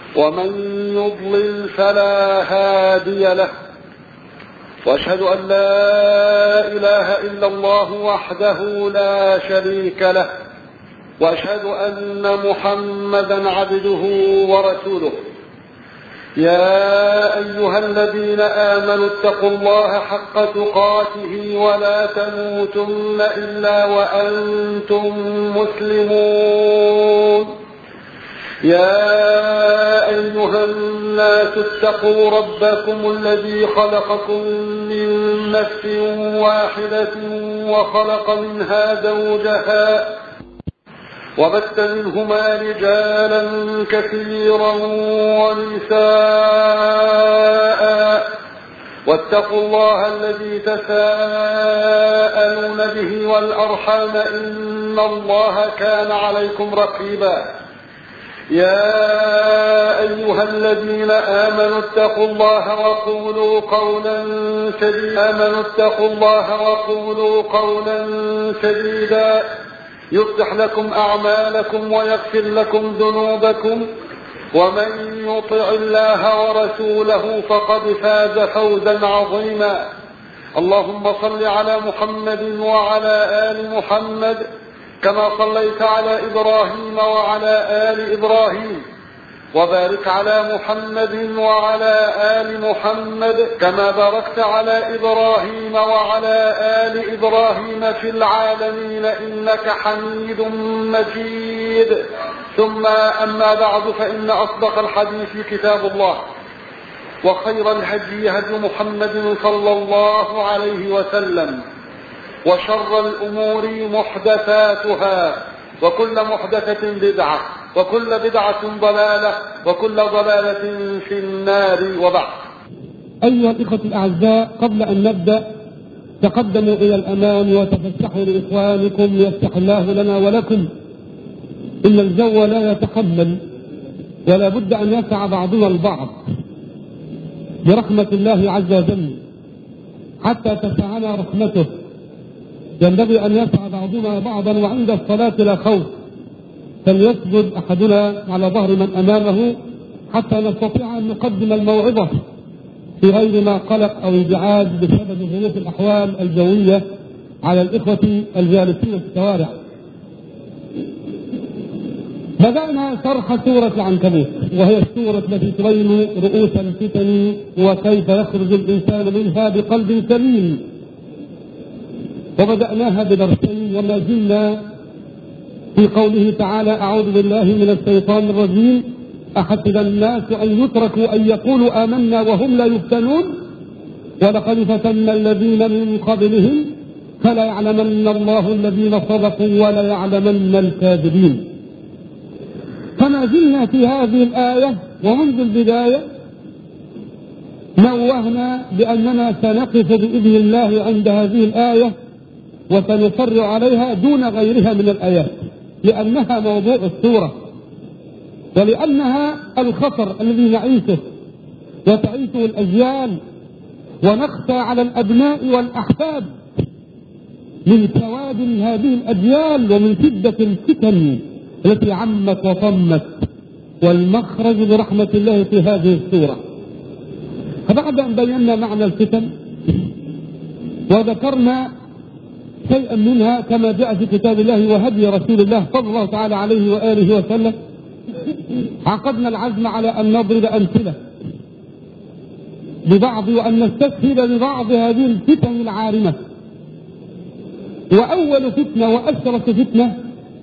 ومن يضلل فلا هادي له، وأشهد أن لا إله إلا الله وحده لا شريك له، وأشهد أن محمدا عبده ورسوله. يا أيها الذين آمنوا اتقوا الله حق تقاته ولا تموتن إلا وأنتم مسلمون. يا أيها الناس اتقوا ربكم الذي خلقكم من نفس واحدة وخلق منها زوجها وبث منهما رجالا كثيرا ونساء، واتقوا الله الذي تساءلون به والأرحام إن الله كان عليكم رقيبا. يا أيها الذين آمنوا اتقوا الله وقولوا قولا سديدا يصلح لكم أعمالكم ويغفر لكم ذنوبكم، ومن يطع الله ورسوله فقد فاز فوزا عظيما. اللهم صل على محمد وعلى آل محمد كما صليت على إبراهيم وعلى آل إبراهيم، وبارك على محمد وعلى آل محمد كما باركت على إبراهيم وعلى آل إبراهيم في العالمين إنك حميد مجيد. ثم أما بعد، فإن أصدق الحديث كتاب الله، وخير الهدي هدي محمد صلى الله عليه وسلم، وشر الأمور محدثاتها، وكل محدثة بدعة، وكل بدعة ضلالة، وكل ضلالة في النار. وبعد. أيها الإخوة الأعزاء، قبل أن نبدأ تقدموا إلى الأمام وتفسحوا لإخوانكم يفتح الله لنا ولكم. إن الجو لا يتحمل، ولا بد أن يسع بعضنا البعض برحمة الله عز وجل حتى تسعنا رحمته. ينبغي أن يسعى بعضنا بعضا، وعند الصلاة لا خوف، فليسجد أحدنا على ظهر من أمامه حتى نستطيع أن نقدم الموعظة في غير ما قلق أو ازعاج بسبب ظروف الأحوال الجوية على الإخوة الجالسين في الشوارع. بدأنا شرح سورة العنكبوت، وهي السورة التي تبين رؤوس الفتن وكيف يخرج الإنسان منها بقلب سليم، وبدأناها بدرسين، وما زلنا في قوله تعالى: أعوذ بالله من الشيطان الرجيم، أحسب الناس أن يتركوا أن يقولوا آمنا وهم لا يفتنون، ولقد فتنا الذين من قبلهم فلا يعلمن الله الذين صدقوا ولا يعلمن الكاذبين. فما زلنا في هذه الآية، ومنذ البداية نوهنا بأننا سنقف بإذن الله عند هذه الآية وسنفرع عليها دون غيرها من الآيات، لأنها موضوع السورة، ولأنها الخطر الذي نعيشه وتعيشه الأجيال، ونخشى على الأبناء والأحفاد من سواد هذه الأجيال ومن شدة الفتن التي عمت وطمت، والمخرج برحمة الله في هذه السورة. فبعد أن بينا معنى الفتن وذكرنا شيئا منها كما جاء في كتاب الله وهدي رسول الله صلى الله تعالى عليه وآله وسلم، عقدنا العزم على أن نضرب أمثلة ببعض وأن نستشهد ببعض هذه الفتن العارمة. وأول فتنة وأشرس فتنة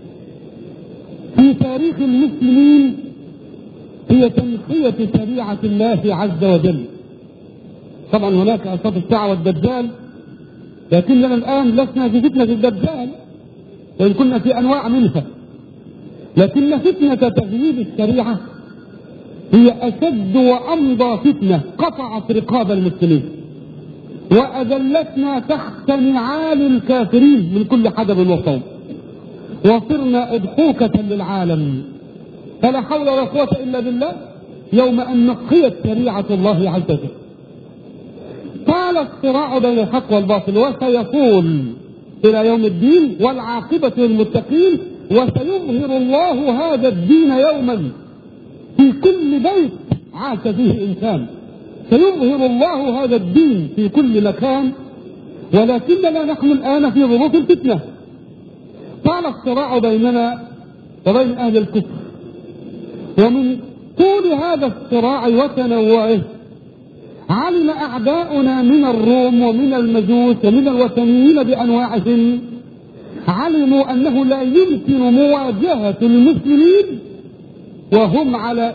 في تاريخ المسلمين هي تنحية شريعة الله عز وجل. طبعا هناك أشراط الساعة والدجال، لكننا الآن لسنا في فتنة الدجال وإن كنا في أنواع منها، لكن فتنة تغييب الشريعة هي أشد وأمضى فتنة قطعت رقاب المسلمين وأذلتنا تحت نعال الكافرين من كل حدب وصوب، وصرنا أضحوكة للعالم. فلا حول ولا قوة إلا بالله يوم أن نقيت شريعة الله عز وجل. طال الصراع بين الحق والباطل وسيطول إلى يوم الدين، والعاقبة للمتقين، وسيظهر الله هذا الدين يوما في كل بيت عاش فيه إنسان. سيظهر الله هذا الدين في كل مكان، ولكننا نحن الآن في ظروف الفتنة. طال الصراع بيننا وبين أهل الكفر، ومن طول هذا الصراع وتنوعه علم أعداؤنا من الروم ومن المجوس ومن الوثنيين بأنواعهم، علموا أنه لا يمكن مواجهة المسلمين وهم على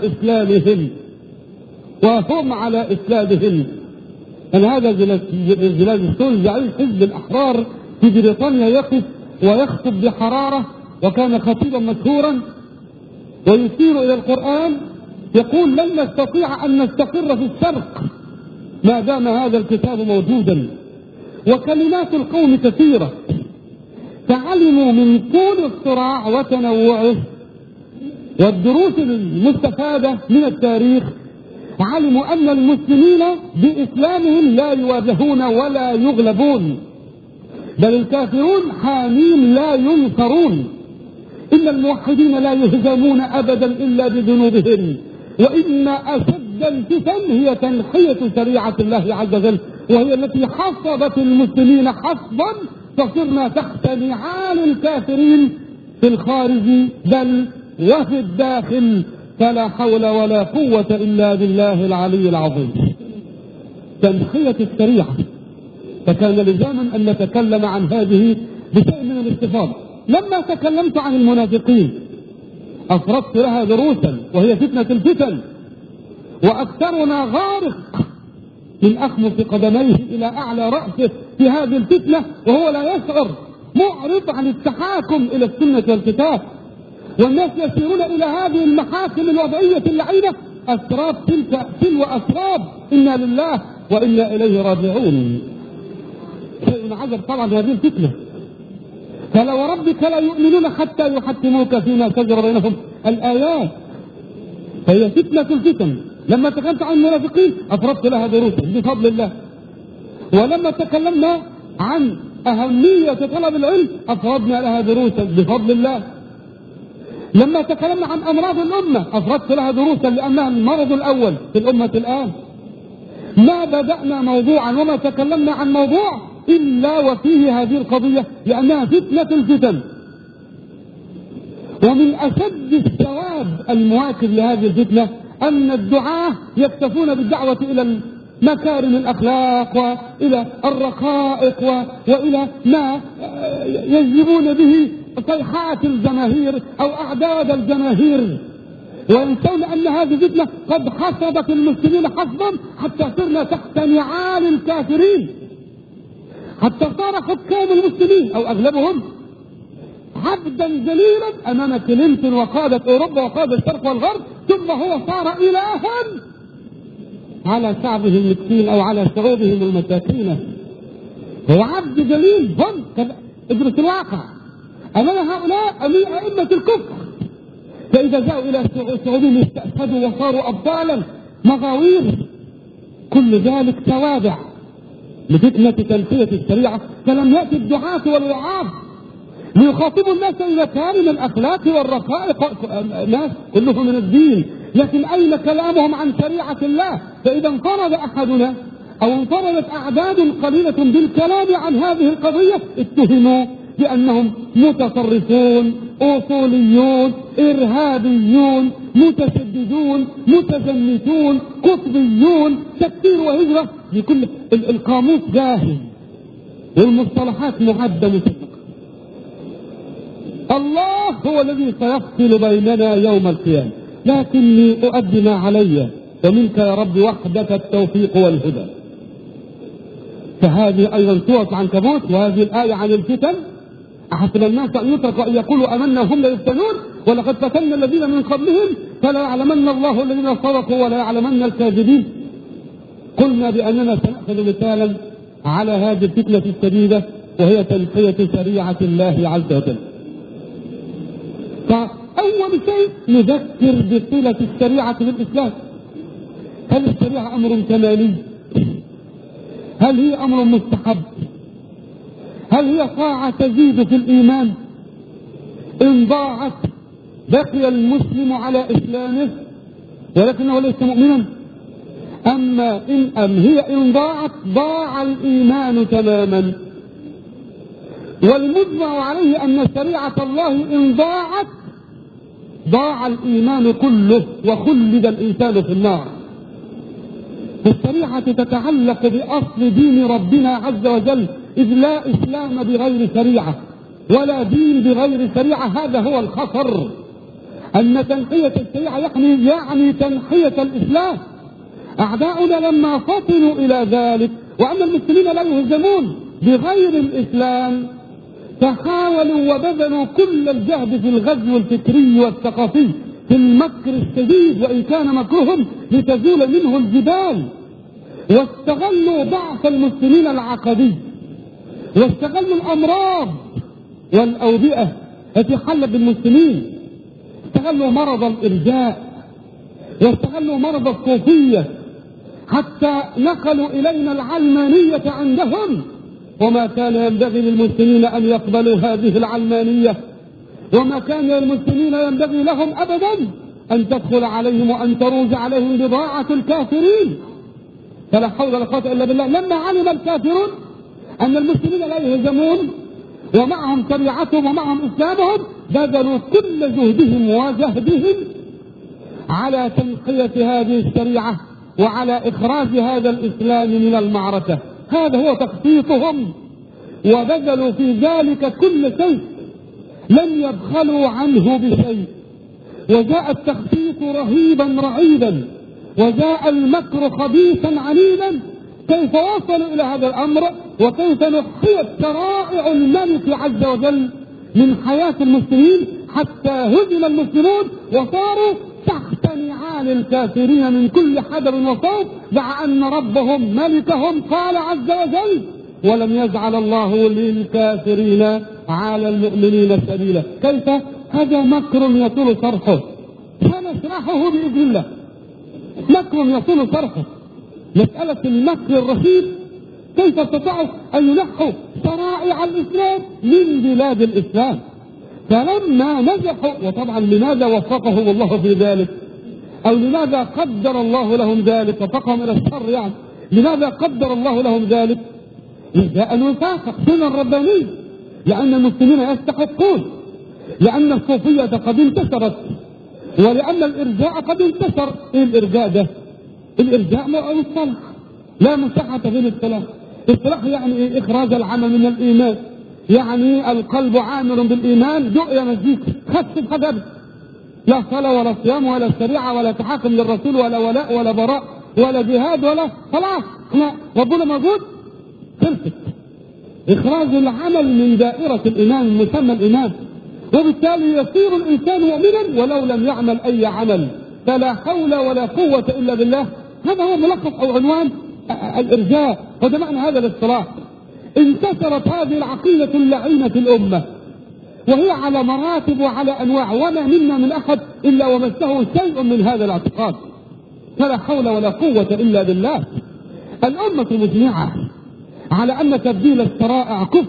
إسلامهم. أن هذا زلازل زعيم حزب الأحرار في بريطانيا يقف ويخطب بحرارة، وكان خطيبا مشهورا ويشير إلى القرآن، يقول لن نستطيع أن نستقر في الشرق ما دام هذا الكتاب موجودا. وكلمات القوم كثيرة، فعلموا من طول الصراع وتنوعه والدروس المستفادة من التاريخ، علموا أن المسلمين بإسلامهم لا يواجهون ولا يغلبون، بل الكافرون حامين لا ينصرون. إن الموحدين لا يهزمون أبدا إلا بذنوبهم، وإن أشد الفتن هي تنحية شريعة الله عز وجل، وهي التي حصبت المسلمين حصبا فصرنا تحت نعال الكافرين في الخارج بل وفي الداخل، فلا حول ولا قوة إلا بالله العلي العظيم. تنحية الشريعة، فكان لزاما أن نتكلم عن هذه بشيء من الاستفاضة. لما تكلمت عن المنافقين أفردت لها دروسا، وهي فتنة الفتن، وأكثرنا غارق من أخمص قدميه إلى أعلى رأسه في هذه الفتنة وهو لا يشعر، معرض عن التحاكم إلى السنة والكتاب، والناس يسيرون إلى هذه المحاكم الوضعية اللعينة أسراب تلو أسراب. إنا لله وإنا إليه راجعون. شيء عجب طبعا هذه الفتنة. فلا وربك لا يؤمنون حتى يحكموك فيما شجر بينهم، الآيات. فهي فتنة الفتن. لما تكلمت عن المنافقين أفردت لها دروسا بفضل الله، ولما تكلمنا عن أهمية طلب العلم أفردنا لها دروسا بفضل الله. لما تكلمنا عن أمراض الأمة أفردت لها دروسا لأنها المرض الأول في الأمة الآن. ما بدأنا موضوعا وما تكلمنا عن موضوع إلا وفيه هذه القضية، لأنها فتنة الفتن. ومن أشد الثواب المواكب لهذه الفتنة أن الدعاة يكتفون بالدعوة إلى مكارم الأخلاق وإلى الرقائق وإلى ما يجلبون به صيحات الجماهير أو أعداد الجماهير، وينسون أن هذه الفتنة قد حصبت المسلمين حصبا حتى صرنا تحت نعال الكافرين، حتى صار حكام المسلمين أو أغلبهم عبدا ذليلا أمام كلينتون وقادة أوروبا وقادة الشرق والغرب، ثم هو صار إلها على شعبه المسكين أو على شعوبهم المساكين. هو عبد ذليل. هم ادرس الواقع أمام هؤلاء أئمة الكفر، فإذا جاءوا إلى شعوبهم استأسدوا وصاروا أبطالا مغاوير. كل ذلك توابع لفتنة تنحية الشريعة. فلم يأتي الدعاة والوعاظ ليخاطبوا الناس إلى مكارم الأخلاق والرقائق، ناس كلهم من الدين، لكن أين كلامهم عن شريعة الله؟ فإذا انفرد أحدنا أو انفردت أعداد قليلة بالكلام عن هذه القضية اتهموا بأنهم متطرفون، أصوليون، إرهابيون، متشددون، متزمتون، قطبيون، تكفير وهجرة. بكل القاموس جاهز والمصطلحات معدة مسبقة. الله هو الذي سيفصل بيننا يوم القيامة، لكني أؤدي ما علي، ومنك يا رب وحدك التوفيق والهدى. فهذه أيضا سورة عنكبوت، وهذه الآية عن الفتن. أحسب الناس أن يتركوا أن يقولوا آمنا وهم لا يفتنون ولقد فتنا الذين من قبلهم فلا يعلمن الله الذين صدقوا ولا يعلمن الكاذبين. قلنا بأننا سنأخذ مثالا على هذه الفتنة الشديدة، وهي تنحية شريعة الله عز وجل. فأول شيء نذكر بصلة الشريعة بالإسلام. هل الشريعة أمر كمالي؟ هل هي أمر مستحب؟ هل هي طاعة تزيد في الإيمان؟ إن ضاعت بقي المسلم على إسلامه ولكنه ليس مؤمنا. أم هي إن ضاعت ضاع الإيمان تماما. والمجمع عليه أن شريعة الله إن ضاعت ضاع الإيمان كله وخلد الإنسان في النار. الشريعة تتعلق بأصل دين ربنا عز وجل، إذ لا إسلام بغير شريعة ولا دين بغير شريعة. هذا هو الخطر، أن تنحية الشريعة يعني تنحية الإسلام. أعداؤنا لما فطنوا إلى ذلك وأن المسلمين لا يهزمون بغير الإسلام تحاولوا وبذلوا كل الجهد في الغزو الفكري والثقافي، في المكر الشديد، وإن كان مكرهم لتزول منه الجبال. واستغلوا ضعف المسلمين العقدي، واستغلوا الأمراض والأوبئة التي حلت بالمسلمين. استغلوا مرض الإرجاء واستغلوا مرض الصوفية حتى نقلوا إلينا العلمانية عندهم، وما كان ينبغي للمسلمين أن يقبلوا هذه العلمانية، وما كان للمسلمين ينبغي لهم أبدا أن تدخل عليهم وأن تروج عليهم بضاعة الكافرين. فلا حول ولا قوة إلا بالله. لما علم الكافرون أن المسلمين لا يهزمون ومعهم شريعتهم ومعهم إسلامهم بذلوا كل جهدهم وجهدهم على تنقية هذه الشريعة وعلى إخراج هذا الإسلام من المعركة. هذا هو تخطيطهم، وبذلوا في ذلك كل شيء، لم يبخلوا عنه بشيء. وجاء التخطيط رهيبا رعيدا، وجاء المكر خبيثا عنيدا. كيف وصلوا إلى هذا الأمر، وكيف نحيت شرائع الملك عز وجل من حياة المسلمين حتى هزم المسلمون وصاروا تحت نعال الكافرين من كل حدر وصوب، مع أن ربهم ملكهم قال عز وجل: ولم يجعل الله للكافرين على المؤمنين سبيلا. كيف؟ هذا مكر يطول شرحه، سنشرحه بإذن الله. مكر يطول شرحه. مسألة المكر الرهيب، كيف استطاعوا أن ينحوا شرائع الإسلام من بلاد الإسلام. فلما نجحوا، وطبعا لماذا وفقهم الله في ذلك، أو لماذا قدر الله لهم ذلك وفقهم إلى الشر، يعني لماذا قدر الله لهم ذلك؟ جاء الوفاق سنة الربانية، لأن المسلمين يستحقون، لأن الصوفية قد انتشرت، ولأن الإرجاء قد انتشر. إيه الإرجاء ده؟ الإرجاء مصطلح لا مساحة في الاصطلاح. الاصطلاح يعني إخراج العمل من الإيمان، يعني القلب عامر بالإيمان دعي مسجد خف حدب، لا صلاة ولا صيام ولا شريعة ولا تحاكم للرسول ولا ولاء ولا براء ولا جهاد ولا خلاص، احنا ربنا موجود. خلصت. إخراج العمل من دائرة الإيمان المسمى الإيمان، وبالتالي يصير الإنسان مؤمنا ولو لم يعمل أي عمل. فلا حول ولا قوة إلا بالله. هذا هو ملخص أو عنوان الإرجاء، وده معنى هذا الاصطلاح. انتشرت هذه العقيدة اللعينة في الأمة، وهي على مراتب وعلى أنواع، وما منا من أحد إلا ومسه شيء من هذا الاعتقاد. فلا حول ولا قوة إلا بالله. الأمة مجمعة على أن تبديل الشرائع كفر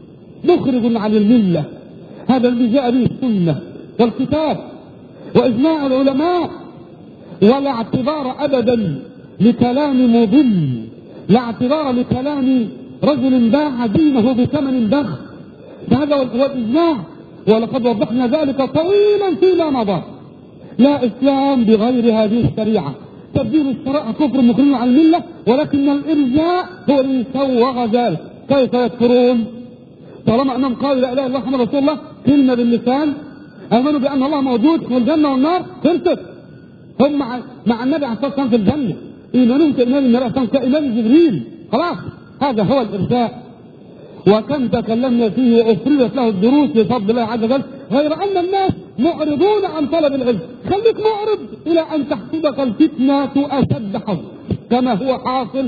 مخرج عن الملة. هذا الذي جاء به السنة والكتاب وإجماع العلماء، ولا اعتبار أبدا لكلام مضل، لا اعتبار لكلام رجل باع دينه بثمن بخس. هذا هو الإجماع، ولقد وضحنا ذلك طويلا فيما مضى. لا إسلام بغير هذه الشريعة. تبديل الشرائع كفر مخرج عن الملة، ولكن الإرجاء هو الذي سوغ ذلك. كيف يكفرون؟ طالما أنهم قالوا لا إله إلا الله محمد رسول الله كلمة باللسان، آمنوا بأن الله موجود والجنة والنار، خلصت. هم مع النبي عليه الصلاة والسلام في الجنة، إيمانهم كإيمان النبي عليه الصلاة والسلام كإيمان جبريل، خلاص. هذا هو الإرجاء، وكم تكلمنا فيه وأفردت له الدروس بفضل الله عز وجل، غير أن الناس معرضون عن طلب العلم. خليك معرض إلى أن تحسبك الفتنة أشد حظ، كما هو حاصل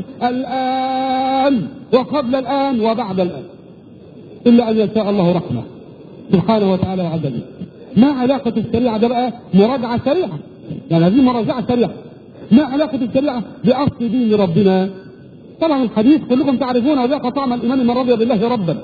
الآن وقبل الآن وبعد الآن، إلا أن يشاء الله رحمه سبحانه وتعالى وعدله. ما علاقة الشريعة ده بقى؟ مراجعة سريعة، يعني هذه مراجعة سريعة. ما علاقة الشريعة بأصل دين ربنا؟ طبعا الحديث كلكم تعرفون، وذاق طعم الإيمان من رضي بالله ربا.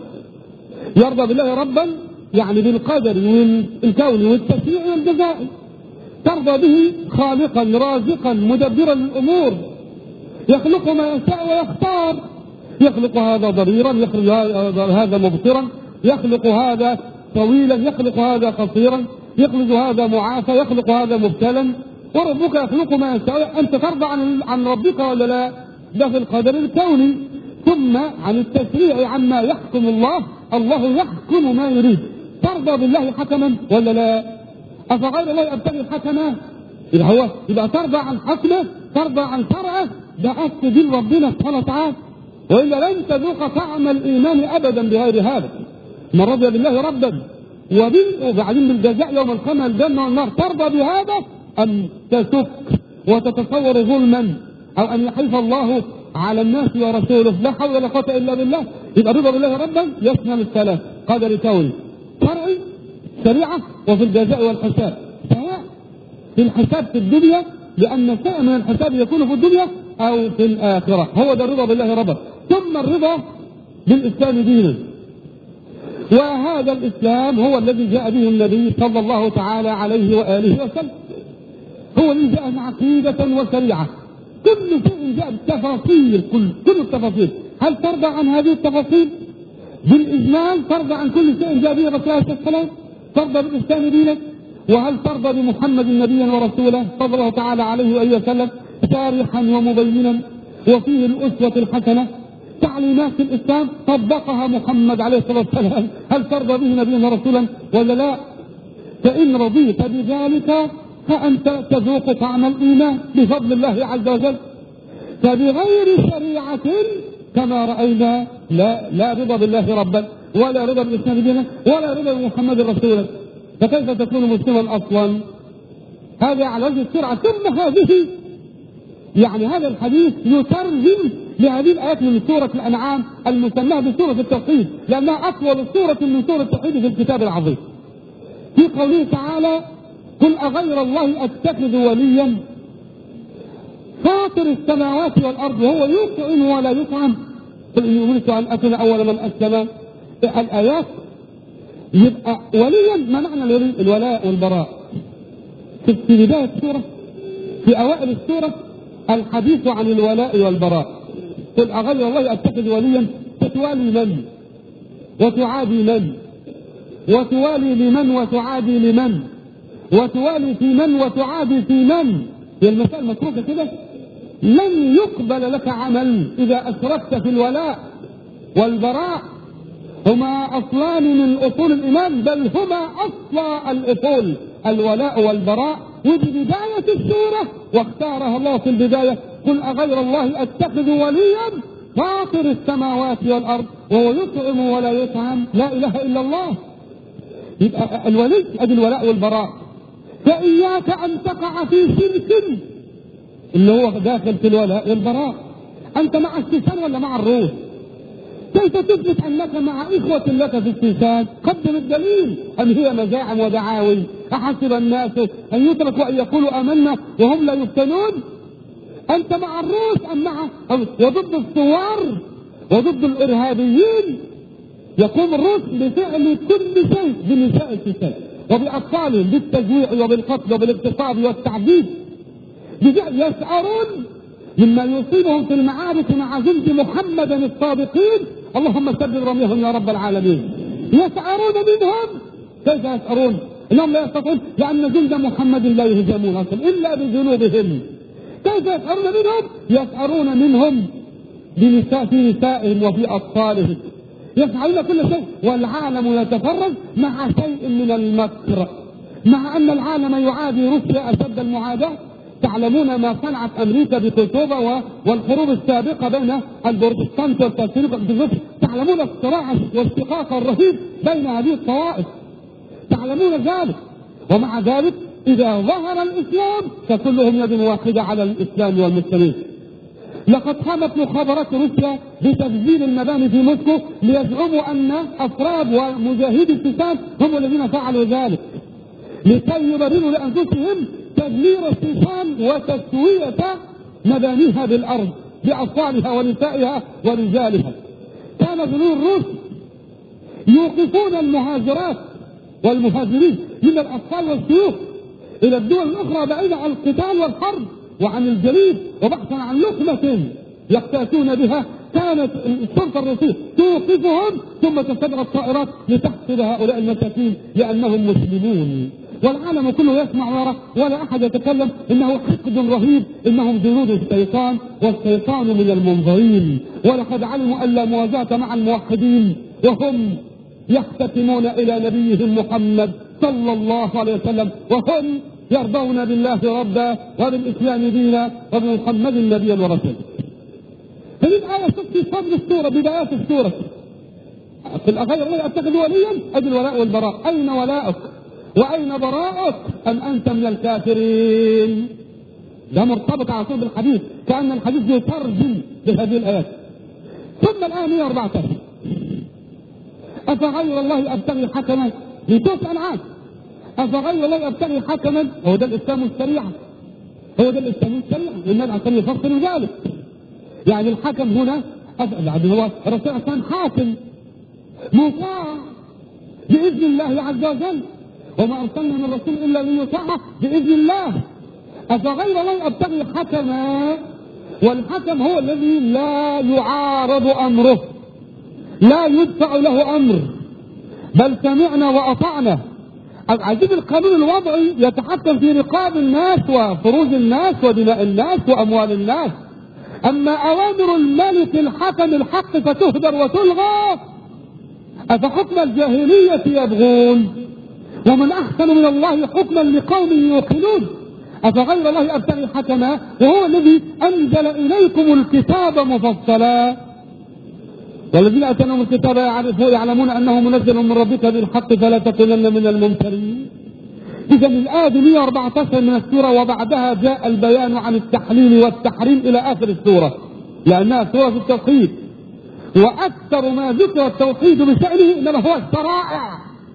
يرضى بالله ربا يعني بالقدر والكون والتشريع والجزاء. ترضى به خالقا رازقا مدبرا للأمور، يخلق ما يشاء ويختار، يخلق هذا ضريرا، يخلق هذا مبصرا، يخلق هذا طويلا، يخلق هذا قصيرا، يخلق هذا معافى، يخلق هذا مبتلا، وربك يخلق ما يشاء. أنت ترضى عن ربك ولا لا؟ ده في القدر الكوني. ثم عن التشريع عما يحكم الله، الله يحكم ما يريد. ترضى بالله حكما ولا لا؟ أفغير الله أبتغي حكما؟ يبقى ترضى عن حكمه، ترضى عن شرعه، ده أصل دين ربنا سبحانه وتعالى، وإلا لن تذوق طعم الإيمان أبدا بغير هذا. من رضي بالله ربا وبعدين بالجزاء يوم القيامة الجنة والنار، ترضى بهذا أم تشك وتتصور ظلما أو أن يحيف الله على الناس ورسوله؟ لا حول ولا قوة إلا بالله. يبقى رضا بالله ربا يشمل الثلاث: قدر كوني، شرعي، شريعة، وفي الجزاء والحساب. سواء في الحساب في الدنيا، لأن شيء من الحساب يكون في الدنيا أو في الآخرة. هو ده الرضا بالله ربا. ثم الرضا بالإسلام دينا، وهذا الإسلام هو الذي جاء به النبي صلى الله تعالى عليه وآله وسلم، هو الذي جاء عقيدة وشريعة. كل شيء جاء بالتفاصيل، كل التفاصيل. هل ترضى عن هذه التفاصيل؟ بالإجمال ترضى عن كل شيء جاء به الرسول عليه السلام؟ ترضى بالإسلام دينا؟ وهل ترضى بمحمد نبيا ورسولا صلى الله تعالى عليه وآله وسلم شارحا ومبينا وفيه الأسوة الحسنة؟ تعليمات الإسلام طبقها محمد عليه الصلاة والسلام. هل ترضى به نبيا ورسولا ولا لا؟ فإن رضيت بذلك فأنت تذوق طعم الإيمان بفضل الله عز وجل. فبغير شريعة كما رأينا لا رضا بالله ربا، ولا رضا بالإسلام دينا، ولا رضا بمحمد رسولا. فكيف تكون مسلما أصلا؟ هذا على وجه السرعة. ثم هذا الحديث يترجم لهذه الآيات من سورة الأنعام المسماة بسورة التوحيد، لأنها أطول سورة من سورة التوحيد في الكتاب العظيم. في قوله تعالى: قل أغير الله أتخذ وليا فاطر السماوات والأرض وهو يطعم ولا يطعم قل إني أمرت أن أكون أول من أسلم. الآيات يبقى وليا. ما معنى الولي؟ الولاء والبراء. في بداية السورة، في أوائل السورة، الحديث عن الولاء والبراء. قل أغير الله أتخذ وليا، تتوالي من وتعادي من، وتوالي لمن وتعادي لمن، وتوالي في من وتعادي في من. هي المسائل متروكة كده. لن يقبل لك عمل إذا أشركت في الولاء والبراء. هما أصلان من أصول الإيمان، بل هما أصل الأصول، الولاء والبراء. ودي بداية السورة واختارها الله في البداية: قل أغير الله أتخذ وليا فاطر السماوات والأرض وهو يطعم ولا يطعم، لا إله إلا الله. يبقى الولي أدي الولاء والبراء. فإياك أن تقع في شرك اللي هو داخل في الولاء والبراء. أنت مع الشيطان ولا مع الروح؟ كيف تثبت أنك مع إخوة لك في الشيطان؟ قدم الدليل. أم هي مزاعم ودعاوي؟ أحسب الناس أن يتركوا أن يقولوا آمنا وهم لا يفتنون؟ أنت مع الروس أم مع وضد الثوار وضد الإرهابيين؟ يقوم الروس بفعل كل شيء بنساء الشيطان وبأطفالهم، بالتجويع وبالقتل وبالاغتصاب والتعذيب. يسعرون مما يصيبهم في المعارك مع جند محمد الصادقين. اللهم سدد رميهم يا رب العالمين. يسعرون منهم. كيف يسعرون؟ انهم لا يستطيعون، لان جند محمد لا يهزمون اصلا الا بجنودهم. كيف يسعرون منهم؟ يسعرون منهم في نسائهم وفي اطفالهم. يفعلون كل شيء والعالم يتفرج مع شيء من المكر، مع ان العالم يعادي روسيا اشد المعاداه. تعلمون ما صنعت امريكا بكوسوفا والحروب السابقه بين البروتستانت والكاثوليك. تعلمون الصراع والاشتقاق الرهيب بين هذه الطوائف، تعلمون ذلك. ومع ذلك اذا ظهر الاسلام فكلهم يد واحده على الاسلام والمسلمين. لقد قامت مخابرات روسيا بتفجير المباني في موسكو ليزعموا ان افراد ومجاهدي الشيطان هم الذين فعلوا ذلك، لكي يبرروا لانفسهم تدمير الشيطان وتسوية مبانيها بالأرض بأطفالها ونسائها ورجالها. كان جنود الروس يوقفون المهاجرات والمهاجرين من الأطفال والشيوخ إلى الدول الأخرى بعيدة عن القتال والحرب وعن الجليد وبحثا عن لقمة يقتاتون بها، كانت الشرطة الروسية توقفهم ثم تستدعي الطائرات لتحصل هؤلاء المساكين لأنهم مسلمون، والعالم كله يسمع وراء ولا أحد يتكلم إنه حقد رهيب، إنهم جنود الشيطان والشيطان من المنظرين، ولقد علموا أن لا موازاة مع الموحدين وهم يختتمون إلى نبيهم محمد صلى الله عليه وسلم، وهم يرضون بالله ربا وبالإسلام دينا وبمحمد نبيا ورسولا. هذه الآية في صدر السورة بدايات السورة. في غير الله أتخذ وليا أجل الولاء والبراء. أين ولاؤك وأين براءك أم أنت من الكافرين؟ ده مرتبط على طول بالحديث، كأن الحديث يترجم بهذه الآيات. ثم الآن 114 أفغير الله أبتغي حكما لتسأل عنه. أفغير الله أبتغي حكما، هو ده الإسلام الشريعة، هو ده الإسلام الشريعة، والنبي عشان يفصل ذلك. يعني الحكم هنا يعني هو الرسول كان حاكم مطاع بإذن الله عز وجل، وما أرسلنا من رسول إلا ليطاع بإذن الله. أفغير الله أبتغي حكما، والحكم هو الذي لا يعارض أمره، لا يدفع له أمر، بل سمعنا وأطعنا. عجيب القانون الوضعي يتحكم في رقاب الناس وفروج الناس ودماء الناس وأموال الناس، أما أوامر الملك الحكم الحق فتهدر وتلغى. أفحكم الجاهلية يبغون ومن أحسن من الله حكما لقوم يوقنون. أفغير الله أبتغي حكما وهو الذي أنزل إليكم الكتاب مفصلا، والذين أتنهم الكتاب يعلمون أنه منزل من ربك بالحق فلا تكونن من الممترين. إذا الآية 114 من السورة، وبعدها جاء البيان عن التحليل والتحريم إلى آخر السورة، لأنها سورة التوحيد، وأكثر ما ذكر التوحيد بشأنه إنما هو الشرائع،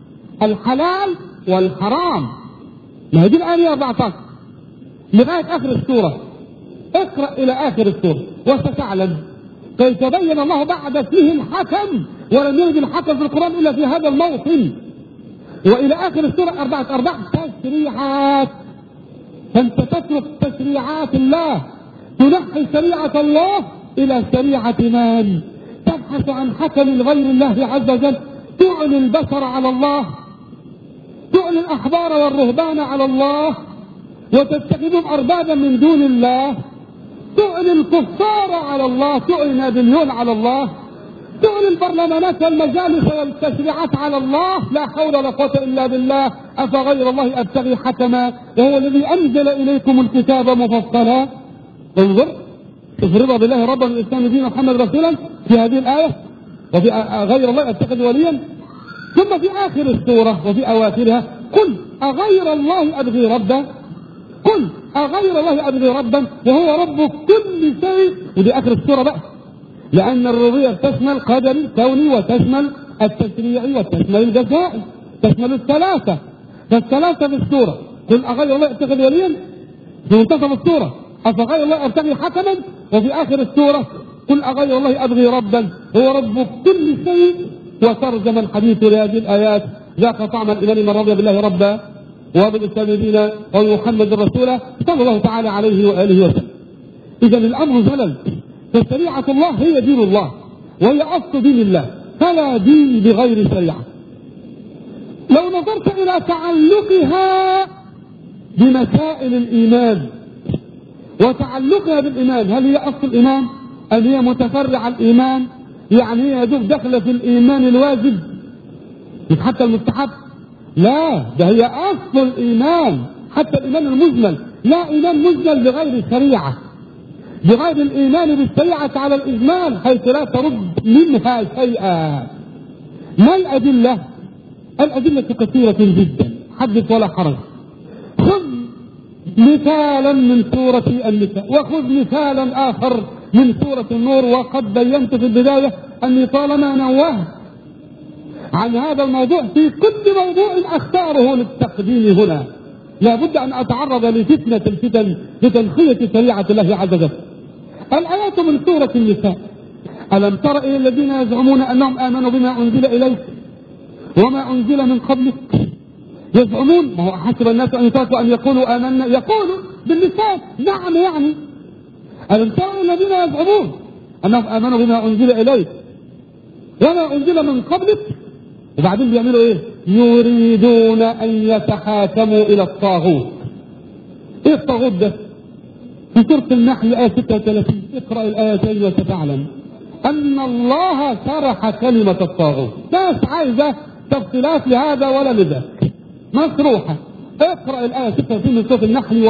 الحلال والحرام. ما هذه الآية 114 لغاية آخر السورة. اقرأ إلى آخر السورة وستعلم كيف بين الله بعد فيه الحكم، ولم يرد الحكم في القرآن إلا في هذا الموطن. وإلى آخر السورة أربع تشريعات، فأنت تترك تشريعات الله، تنحي شريعة الله إلى شريعة من؟ تبحث عن حكم غير الله عز وجل، تعلي البشر على الله، تعلي الأحبار والرهبان على الله، وتتخذهم أربابا من دون الله، تعلي الكفار على الله، تعلي نابليون على الله، تعلي البرلمانات والمجالس والتشريعات على الله، لا حول ولا قوة إلا بالله. أفغير الله أبتغي حكما وهو الذي أنزل إليكم الكتاب مفصلا. انظر، تفرض بالله ربا الإسلام دين محمد رسولا في هذه الآية، وفي غير الله أتخذ وليا. ثم في آخر السورة وفي أواخرها قل أغير الله أبغي ربا، قل أغير الله أبغي ربا وهو رب كل شيء. ودي آخر السورة بقى، لأن الربوبية تشمل قدري كوني وتشمل التشريعي وتشمل الجزائي، تشمل الثلاثة، فالثلاثة في السورة. قل أغير الله أتخذ وليا في منتصف السورة، أفغير الله أبتغي حكما، وفي آخر السورة قل أغير الله أبغي ربا هو رب كل شيء. وترجم الحديث لهذه الآيات ذاق طعم الإيمان من رضي بالله ربا وبالإسلام دينا وبمحمد رسولا صلى الله تعالى عليه وآله وسلم. إذا الأمر زلل، فشريعة الله هي دين الله وهي أصل دين الله، فلا دين بغير شريعة. لو نظرت إلى تعلقها بمسائل الإيمان وتعلقها بالإيمان، هل هي أصل الإيمان أم هي متفرع الإيمان؟ يعني هي يدوب دخل في الإيمان الواجب مش حتى المستحب، لا، ده هي أصل الإيمان، حتى الإيمان المجمل. لا إيمان مجمل بغير الشريعة، بغير الإيمان بالشريعة على الإجمال حيث لا ترد منها شيئا. ما الأدلة؟ الأدلة كثيرة جدا، حدث ولا حرج. خذ مثالا من سورة النساء، وخذ مثالا آخر من سورة النور. وقد بينت في البداية أني طالما نوهت عن هذا الموضوع في كل موضوع أختاره للتقديم هنا، لابد أن أتعرض لفتنة الفتن لتنخية شريعة الله عز وجل. الآيات من سورة النساء: ألم تر إلى الذين يزعمون أنهم آمنوا بما أنزل إليك وما أنزل من قبلك يزعمون، ما هو حسب الناس أن يتركوا أن يقولوا آمنا، يقولوا باللسان نعم، يعني ألم تروا الذين يزعمون أنهم آمنوا بما أنزل إليك وما أنزل من قبلك، وبعدين بيعملوا إيه؟ يريدون أن يتحاكموا إلى الطاغوت. إيه الطاغوت ده؟ في سورة النحل آية 36 اقرأ الآيتين وستعلم أن الله شرح كلمة الطاغوت. ناس عايزة تفصيلات لهذا ولا لذاك، مشروحة. اقرأ الآية 36 من سورة النحل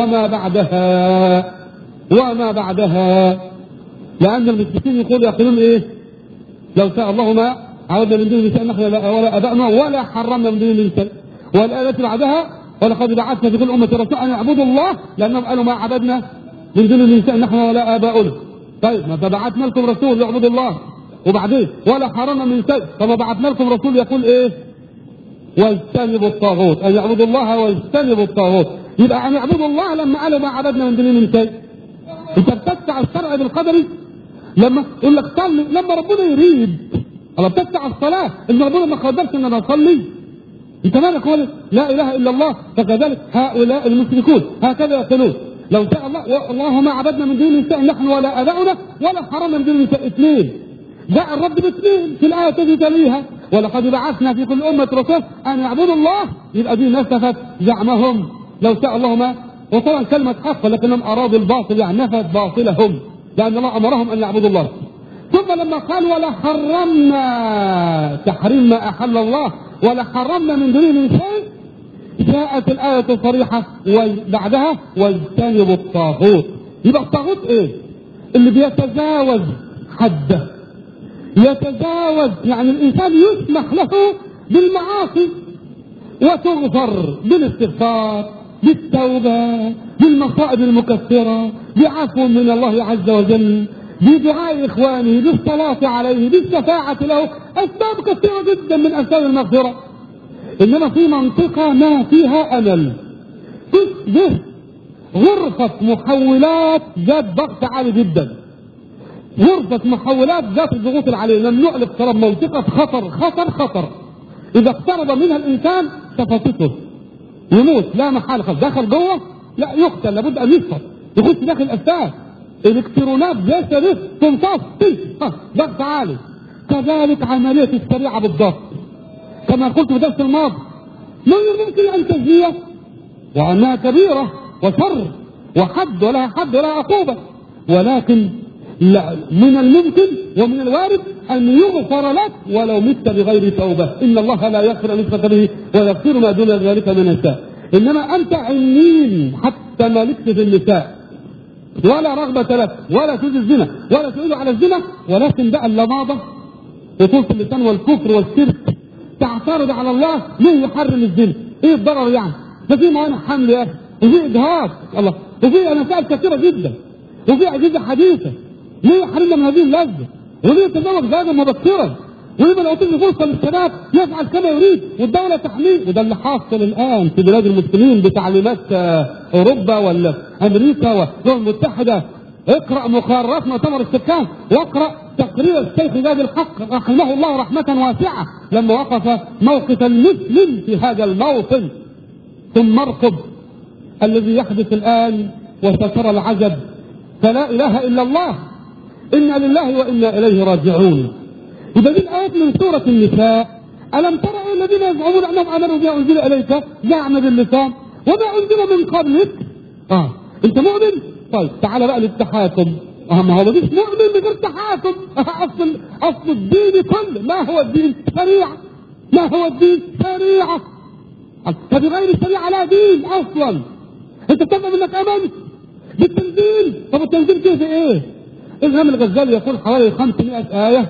وما بعدها لأن المشركين يقولون إيه؟ لو شاء الله ما عبدنا من دون النساء نحن ولا أبائنا ولا حرمنا من دون النساء. والآية التي بعدها ولقد بعثنا في كل أمة رسولا أن يعبدوا الله لأنهم قالوا ما عبدنا من دون النساء نحن ولا آباؤنا. طيب ما فبعثنا لكم رسول يعبد الله، وبعدين ولا حرمنا من شيء، فما بعثنا لكم رسول يقول إيه؟ واجتنبوا الطاغوت، أن يعبدوا الله واجتنبوا الطاغوت. يبقى أن يعبدوا الله لما قالوا ما عبدنا من دون شيء. أنت بتتبع الشرع بالقدري لما يقول لك صلي لما ربنا يريد. الله بتتبع الصلاة إن ربنا ما قدرش إن أنا أصلي. أنت مالك ولا لا إله إلا الله. فكذلك هؤلاء المشركون هكذا يقولون لو شاء الله والله ما عبدنا من دون شيء نحن ولا آباؤنا ولا حرمنا من دون شيء. اثنين جاء الرب باثنين في الآية التي تليها ولقد بعثنا في كل أمة رسول أن يعبدوا الله. يبقى دي نسفت زعمهم لو شاء الله ما، وطبعا كلمة حق لكنهم أرادوا الباطل، يعني نفت باطلهم لأن الله أمرهم أن يعبدوا الله. ثم لما قال ولا حرمنا تحريم ما أحل الله ولا حرمنا من دونه من شيء، جاءت الآية الصريحة وبعدها واجتنبوا الطاغوت. يبقى الطاغوت إيه؟ اللي بيتجاوز حده، يتجاوز يعني الإنسان يسمح له بالمعاصي وتغفر بالاستغفار بالتوبة بالمصائب المكفرة بعفو من الله عز وجل بدعاء إخوانه بالصلاة عليه بالشفاعة له، أسباب كثيرة جدا من أسباب المغفرة. إنما في منطقة ما فيها أمل تشبه غرفة محولات ذات ضغط عالي جدا، غرفة محولات ذات الضغوط العالية، ممنوع الاقتراب، منطقة خطر خطر خطر. إذا اقترب منها الإنسان تفاصيله يموت لا محالة، دخل جوه لا يقتل، لابد أن يسقط، يخش داخل الأجساد، الإلكترونات جسده تمتص ضغط عالي. كذلك عملية السريعة بالضبط كما قلت في درس الماضي، من الممكن أن تزنيه وأنها كبيرة وشر وحد ولها حد ولا عقوبة، ولكن لا من الممكن ومن الوارد أن يغفر لك ولو مت بغير توبة. إن الله لا يغفر أن يشرك به ويغفر ما دون ذلك من يشاء. إنما أنت عنين حتى مالكت في النساء ولا رغبة لك ولا تريد الزنا ولا تريد على الزنا، ولكن بقى اللماضة وطولة اللسان والكفر والشرك تعترض على الله ليه يحرم الزنا؟ إيه الضرر يعني؟ ده في معانا حمل يا أخي وفي إجهاض الله وفي مسائل كثيرة جدا وفي أجهزة حديثة، ليه يحرمنا من هذه اللذة؟ وليه يتزوج زواجا مبكرا؟ وليه ما يعطيه فرصة للشباب يفعل كما يريد والدولة تحميه؟ وده اللي حاصل الآن في بلاد المسلمين بتعليمات أوروبا ولا أمريكا والدول المتحدة. اقرأ مقررات مؤتمر السكان واقرأ تقرير الشيخ زاد الحق رحمه الله رحمة واسعة لما وقف موقف المسلم في هذا الموطن. ثم ارقب الذي يحدث الآن وسترى العجب، فلا إله إلا الله، إنا لله وإنا إليه راجعون. إذا دي الآيات من سورة النساء. ألم ترى الذين يزعمون أنهم آمنوا بما أنزل إليك زعم باللسان وما أنزل من قبلك. أنت مؤمن؟ طيب تعال بقى للتحاكم. ما هو مفيش مؤمن بغير تحاكم. أصل الدين كله ما هو الدين؟ شريعة. ما هو الدين؟ شريعة. فبغير الشريعة لا دين أصلا. أنت تفهم أنك آمنت بالتنزيل. طب التنزيل كيف إيه؟ الإمام الغزالي يقول حوالي 500 آية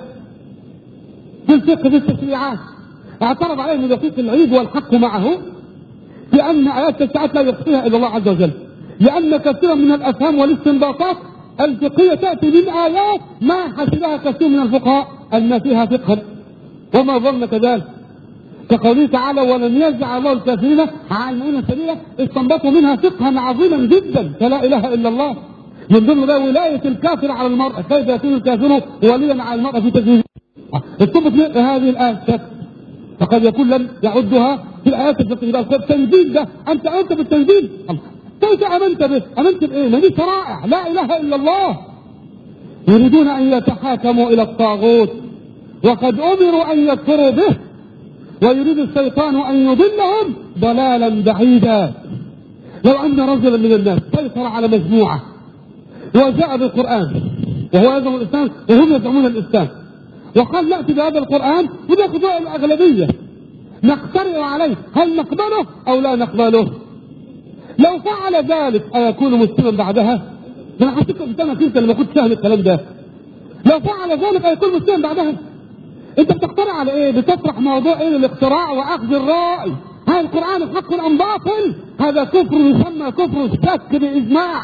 في الفقه في التشريعات اعترض عليه من دقيق العيد والحق معه في أن آيات التشريعات لا يخفيها إلا الله عز وجل، لأن كثيرا من الأفهام والاستنباطات الفقهية تأتي من آيات ما حسبها كثير من الفقهاء أن فيها فقها وما ظن كذلك، كقوله تعالى ولن يجعل الله الكافرين على المؤمنين سبيلا، استنبطوا منها فقها عظيما جدا فلا إله إلا الله. من ضمن ولاية الكافر على المرأة، كيف يكون الكافر وليا على المرأة في تزويجها؟ استنبط هذه الآية فقد يكون لم يعدها في الآيات الفقهية التنزيل ده أنت آمنت بالتنزيل؟ كيف آمنت به؟ آمنت بإيه؟ ما دي شرائع لا إله إلا الله. يريدون أن يتحاكموا إلى الطاغوت وقد أمروا أن يكفروا به، ويريد الشيطان أن يضلهم ضلالا بعيدا. لو أن رجلا من الناس سيطر على مجموعة وجاء بالقرآن وهو يزعم الإسلام وهم يزعمون الإسلام، وقال نأتي بهذا القرآن ونأخذ الأغلبية نقترئ عليه، هل نقبله أو لا نقبله؟ لو فعل ذلك أيكون مسلما بعدها؟ أنا حسيت قدامك أنت لما كنت فاهم الكلام ده. لو فعل ذلك أيكون مسلما بعدها؟ أنت بتقترع على إيه؟ بتطرح موضوع إيه؟ الاقتراع وأخذ الرأي. هذا القرآن حق أم باطل؟ هذا كفر يسمى كفر الشك بإجماع.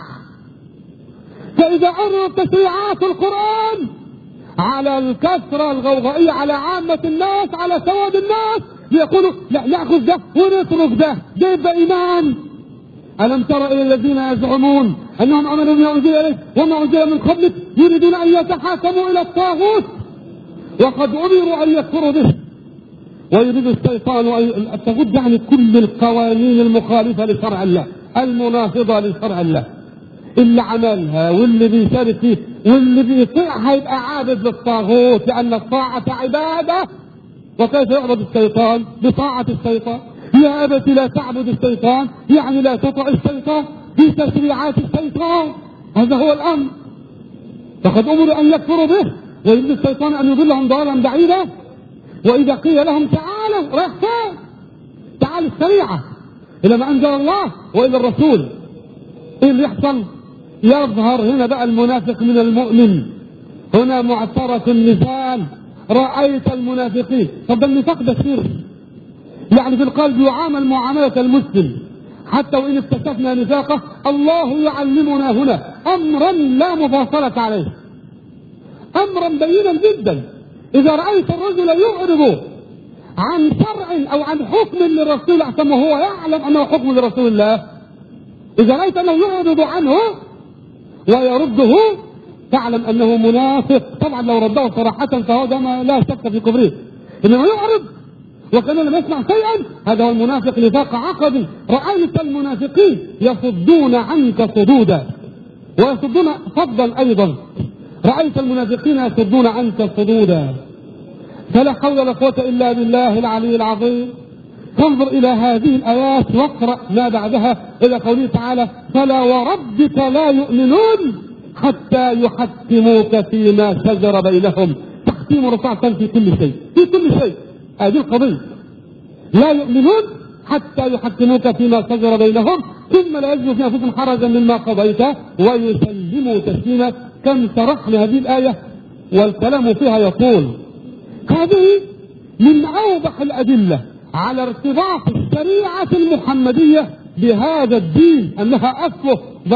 فإذا عرضت تشريعات القرآن على الكثرة الغوغائية على عامة الناس على سواد الناس يقولوا لا نأخذ ده ونترك ده، ده يبقى إيمان. ألم تر إلى الذين يزعمون أنهم آمنوا بما أنزل إليك وما أنزل من قبلك يريدون أن يتحاكموا إلى الطاغوت وقد أمروا أن يكفروا به ويريد الشيطان الطاغوت يعني كل القوانين المخالفة لشرع الله المناقضة لشرع الله، اللي عملها واللي بيشارك فيه واللي بيطيعها يبقى عابد للطاغوت، لأن الطاعة عبادة. وكيف يعبد الشيطان؟ بطاعة الشيطان. يا أبت لا تعبد الشيطان يعني لا تطع الشيطان في تشريعات الشيطان، هذا هو الأمر. فقد أمروا أن يكفروا به ويريد الشيطان أن يضلهم ضلالا بعيدا. وإذا قيل لهم تعالوا رايح فين؟ تعالوا الشريعة إلى ما أنزل الله وإلى الرسول، إيه اللي يحصل؟ يظهر هنا بقى المنافق من المؤمن. هنا معترك المثال، رأيت المنافقين. طب النفاق ده سر، يعني في القلب يعامل معاملة المسلم، حتى وإن اكتشفنا نفاقه الله يعلمنا هنا أمرا لا مفاصلة عليه، أمرا بينا جدا. إذا رأيت الرجل يعرض عن شرع أو عن حكم للرسول أحسن وهو يعلم أنه حكم لرسول الله، إذا رأيت أنه يعرض عنه ويرده تعلم أنه منافق. طبعا لو رده صراحة فهو ده ما لا شك في كفره، إنه يعرض وكان لم يسمع شيئا هذا هو المنافق نفاق عقدي. رأيت المنافقين يصدون عنك صدودا ويصدون صدا أيضا، رأيت المنافقين يصدون عنك صدودا. فلا حول ولا قوة إلا بالله العلي العظيم. تنظر إلى هذه الآيات واقرأ ما بعدها إلى قوله تعالى فلا وربك لا يؤمنون حتى يحكموك فيما شجر بينهم. تحكيم رفعة في كل شيء، في كل شيء. هذه القضية لا يؤمنون حتى يحكموك فيما شجر بينهم ثم لا يجدوا في أنفسهم حرجا مما قضيت ويسلموا تسليما. كم شرحنا هذه الآية والكلام فيها يطول. هذه من أوضح الأدلة على ارتباط الشريعة المحمدية بهذا الدين، أنها أصله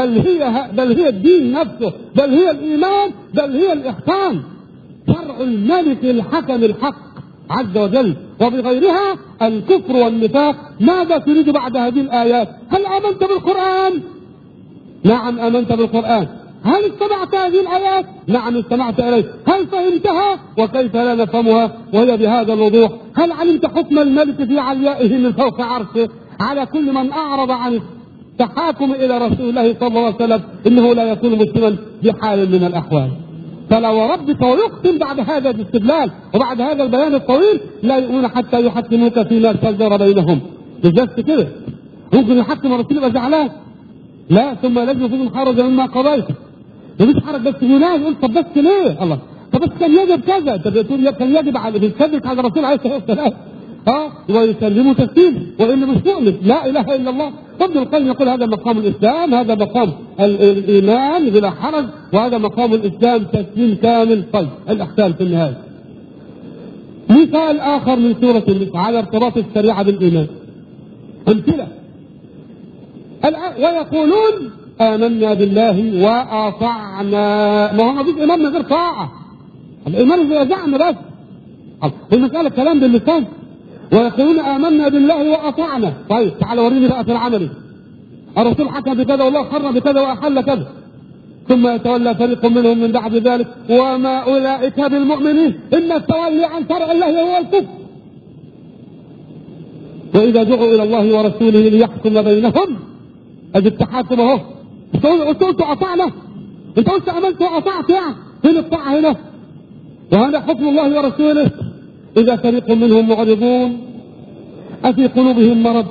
بل هي الدين نفسه، بل هي الإيمان، بل هي الإحسان. شرع الملك الحكم الحق عز وجل، وبغيرها الكفر والنفاق. ماذا تريد بعد هذه الآيات؟ هل آمنت بالقرآن؟ نعم آمنت بالقرآن. هل استمعت هذه الآيات؟ نعم استمعت إليه. هل فهمتها؟ وكيف لا نفهمها وهي بهذا الوضوح؟ هل علمت حكم الملك في عليائه من فوق عرشه على كل من أعرض عن التحاكم إلى رسول الله صلى الله عليه وسلم إنه لا يكون مسلما بحال من الأحوال؟ فلا وربك ويقسم بعد هذا الاستدلال وبعد هذا البيان الطويل لا يؤمنون حتى يحكموك فيما شجر بينهم. مش بس كده، ممكن يحكم الرسول يبقى زعلان، لا ثم لازم فيهم حرج مما قضيت. مفيش حرج بس ينادي يقول طب بس ليه؟ الله طب بس كان يجب كذا، طب تقول كان يجب على بالكذب على الرسول عليه الصلاه والسلام ويسلموا تسليم وإن مش مؤمن. لا إله إلا الله. ابن القيم يقول هذا مقام الإسلام، هذا مقام الإيمان بلا حرج، وهذا مقام الإسلام تسليم كامل. طيب الإحسان في النهاية. مثال آخر من سورة النساء على ارتباط الشريعة بالإيمان. أمثلة ويقولون آمنا بالله وأطعنا. ما هو ما فيش إيمان من غير طاعة، الإيمان زي زعم بس، المسألة كلام باللسان. ويقولون آمنا بالله وأطعنا. طيب تعال وريني بقى في العمل، الرسول حكم بكذا والله حرم بكذا وأحل كذا، ثم يتولى فريق منهم من بعد ذلك وما أولئك بالمؤمنين إن التولي عن شرع الله هو الكفر. وإذا دعوا إلى الله ورسوله ليحكم بينهم، أجل التحاكم أهو. قلت أطعنا، أنت قلت أمنت وأطعت، يعني فين الطاعة هنا؟ وهذا حكم الله ورسوله. إذا فريق منهم معرضون أفي قلوبهم مرض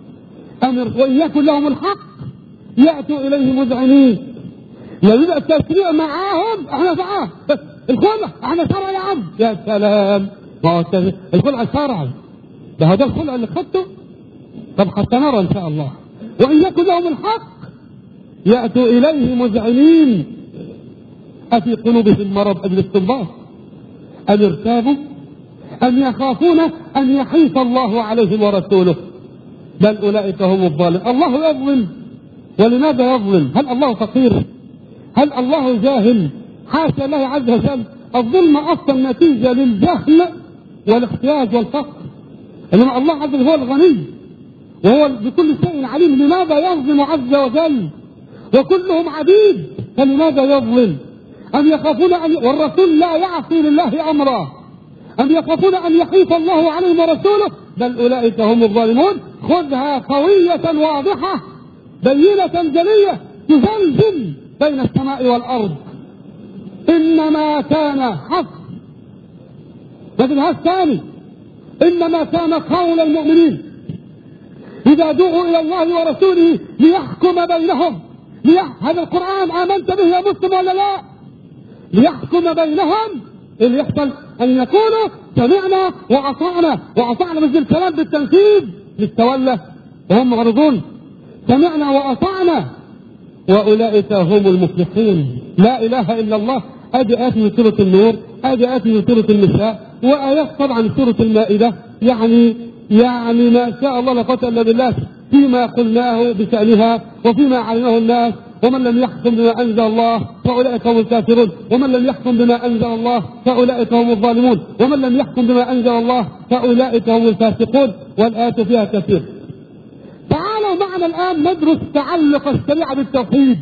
وإن يكن لهم الحق يأتوا إليه مذعنين. لو يبقى التشريع معاهم احنا معاه، الخلع احنا شرع يا عم. يا سلام، الخلع شرعي، ده هذا الخلع اللي خدته. طب حتى نرى ان شاء الله. وإن يكن لهم الحق يأتوا إليه مذعنين أفي قلوبهم مرض أجل استنباط أم ارتابوا أم يخافون أن يحيف الله عليهم ورسوله بل أولئك هم الظالمون. الله يظلم، ولماذا يظلم؟ هل الله فقير؟ هل الله جاهل؟ حاشا الله عز وجل. الظلم أصلا نتيجة للجهل والاحتياج والفقر، إنما الله عز وجل هو الغني وهو بكل شيء عليم. لماذا يظلم عز وجل وكلهم عبيد؟ فلماذا يظلم؟ أم يخافون والرسول لا يعصي لله أمرا، أم يخافون أن يحيف الله عليهم ورسوله بل أولئك هم الظالمون. خذها قوية واضحة بينة جلية تزلزل بين السماء والأرض. إنما كان حق، لكن هذا الثاني إنما كان قول المؤمنين إذا دعوا إلى الله ورسوله ليحكم بينهم. هذا القرآن آمنت به يا مسلم ولا لا؟ ليحكم بينهم. اللي يحصل أن يقولوا سمعنا وأطعنا. وأطعنا مثل الكلام بالتنفيذ للتولى وهم معرضون. سمعنا وأطعنا وأولئك هم المفلحون. لا إله إلا الله. أدي آتي من سورة النور، أدي آتي من سورة النساء، وآيات طبعا سورة المائدة. يعني ما شاء الله لا قوة إلا بالله فيما قلناه بشأنها وفيما علمه الناس. ومن لم يحكم بما أنزل الله فأولئك هم الكافرون، ومن لم يحكم بما أنزل الله فأولئك هم الظالمون، ومن لم يحكم بما أنزل الله فأولئك هم الفاسقون. والآيات فيها كثير. تعالوا معنا الآن ندرس تعلق الشريعة بالتوحيد.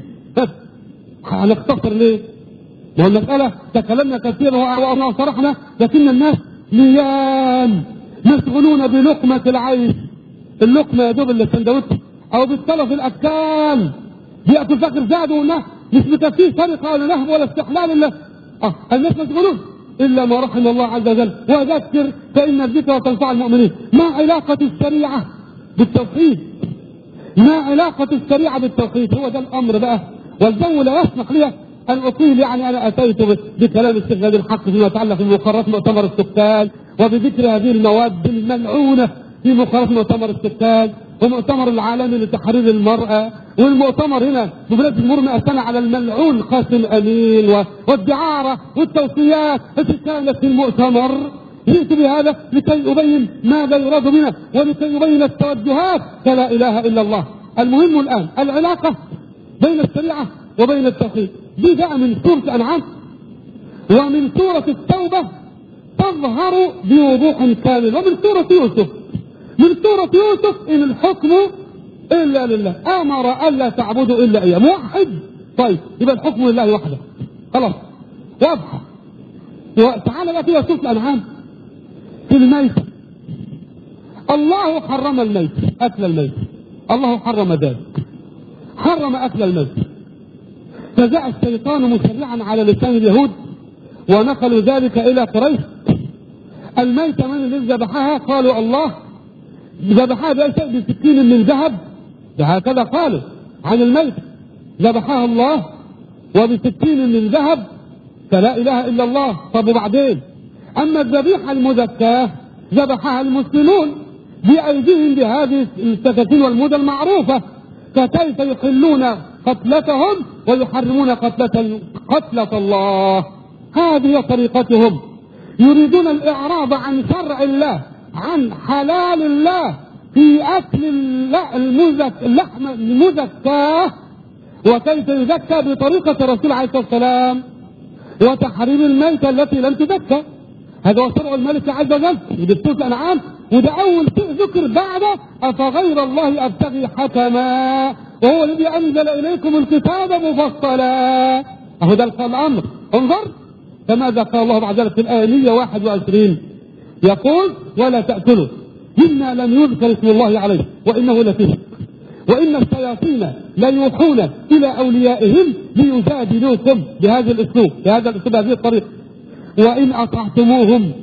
هنختصر ليه؟ ما هو المسألة تكلمنا كثيرا وصرحنا، لكن الناس ليام مشغولون بلقمة العيش. اللقمة يا دوب اللي السندوتش أو بالطلب الأكام بيأكل فاكر زادوا الناس مش بتفسير سرقة ولا نهب ولا استحلال إلا الناس مشغولون إلا ما رحم الله عز وجل. وذكر فإن الذكرى تنفع المؤمنين. ما علاقة الشريعة بالتوحيد؟ ما علاقة الشريعة بالتوحيد؟ هو ده الأمر بقى، والجو لا يسمح لي أن أطيل. يعني أنا أتيت بكلام الشيخ نبيل الحق فيما يتعلق بمقررات مؤتمر السكان، وبذكر هذه المواد الملعونة في مقررات مؤتمر السكان ومؤتمر العالمي لتحرير المرأة، والمؤتمر هنا ببلاد المر 100 سنة على الملعون قاسم أمين، والدعارة والتوصيات التي كانت في المؤتمر. جئت بهذا لكي أبين ماذا يراد بنا ولكي أبين التوجهات فلا إله إلا الله. المهم الآن العلاقة بين الشريعة وبين التوحيد. دي جاء من سورة الأنعام ومن سورة التوبة تظهر بوضوح كامل، ومن سورة يوسف. من سورة يوسف إن الحكم إلا لله، أمر ألا تعبدوا إلا إياه. موحد، طيب يبقى الحكم لله وحده، خلاص واضحة. وتعالى بقى في سورة الأنعام في الميت. الله حرم الميت، أكل الميت. الله حرم ذلك، حرم أكل الميت. فجاء الشيطان مشرعا على لسان اليهود ونقلوا ذلك إلى قريش. الميت من الذي ذبحها؟ قالوا الله. ذبحها بسكين من ذهب، هكذا قالوا عن الميت، ذبحها الله وبسكين من ذهب، فلا إله إلا الله. طب وبعدين؟ أما الذبيحة المزكاة ذبحها المسلمون بأيديهم بهذه السكاكين والمدى المعروفة، فكيف يحلون قتلتهم ويحرمون قتلة الله؟ هذه طريقتهم، يريدون الإعراض عن شرع الله، عن حلال الله في أكل اللحم المزكاة، وكيف يزكى بطريقة الرسول عليه الصلاة والسلام، وتحريم الميتة التي لم تزكى. هذا هو شرع الملك عز وجل بدستور الأنعام. وده أول شيء ذكر بعد أفغير الله أبتغي حكما وهو الذي أنزل إليكم الكتاب مفصلا. أهو ده الأمر. انظر فماذا قال الله بعد ذلك في الآية 121 يقول ولا تأكلوا مما لم يذكر اسم الله عليه وإنه لفسق. وإن الشياطين ليوحون إلى أوليائهم ليجادلوكم بهذا الأسلوب هذه الطريقة. وإن أطعتموهم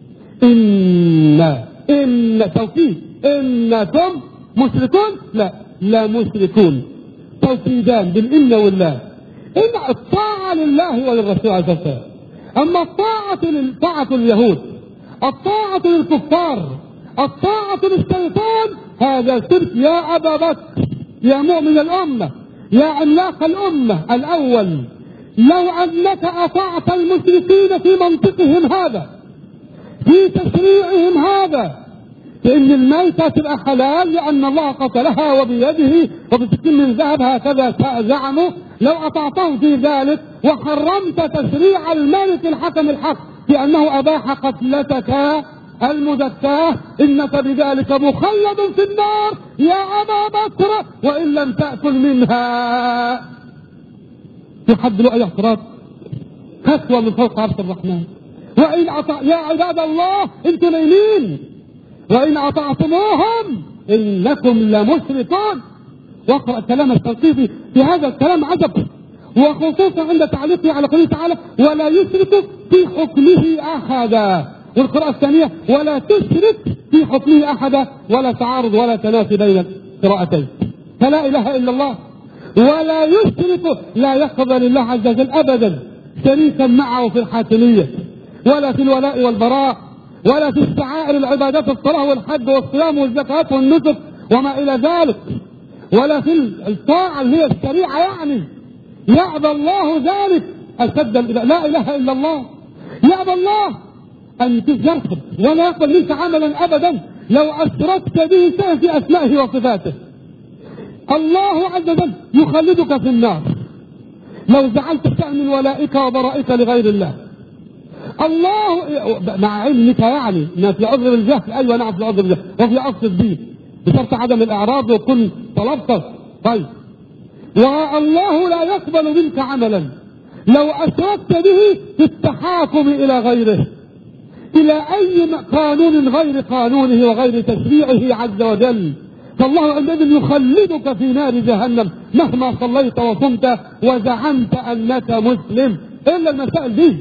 إن توكيد إنكم مشركون لا مشركون، توكيدان بالإن والله. إن الطاعة لله وللرسول عليه الصلاة والسلام. أما طاعة اليهود، الطاعة للكفار، الطاعة للشيطان، هذا شرك يا أبا بكر، يا مؤمن الأمة، يا عملاق الأمة الأول. لو أنك أطعت المشركين في منطقهم هذا، في تشريعهم هذا، فإن الميتة تبقى حلال لأن الله قتلها وبيده وبسكين من ذهب، هكذا زعموا. لو أطعته في ذلك وحرمت تشريع الملك الحكم الحق بأنه أباح قتلتك المزكاة، إنك بذلك مخلد في النار يا أبا بكر وإن لم تأكل منها. في حد له أي اعتراض؟ فتوى من فوق عرش الرحمن. وإن يا عباد الله انتم نايمين، وإن أطعتموهم إنكم لمشركون. واقرأ كلام التنقيضي في هذا الكلام عجب، وخصوصا عند تعليقه على قوله تعالى ولا يشرك في حكمه أحدا، والقراءة الثانية ولا تشرك في حكمه أحدا، ولا تعارض ولا تنافي بين القراءتين. فلا إله إلا الله ولا يشرك، لا يقبل الله عز وجل أبدا شريكا معه في الحاكمية ولا في الولاء والبراء ولا في الشعائر العبادات الصلاة والحج والصيام والزكاة والنسك وما إلى ذلك، ولا في الطاعة اللي هي الشريعة. يعني يأبى الله ذلك أشد لا إله إلا الله. يأبى الله أن تجرب ولا يقبل منك عملا أبدا لو أشركت به شيئا في أسمائه وصفاته. الله عز وجل يخلدك في النار لو جعلت شيئا من ولائك وبرائك لغير الله. الله مع علمك يعني ما في عذر بالجهل، ايوه نعم في عذر بالجهل وفي اصل الدين بشرط عدم الاعراض وكن طلبته. طيب والله لا يقبل منك عملا لو اشركت به في التحاكم الى غيره، الى اي قانون غير قانونه وغير تشريعه عز وجل. فالله عندئذ يخلدك في نار جهنم مهما صليت وصمت وزعمت انك مسلم. الا المسائل دي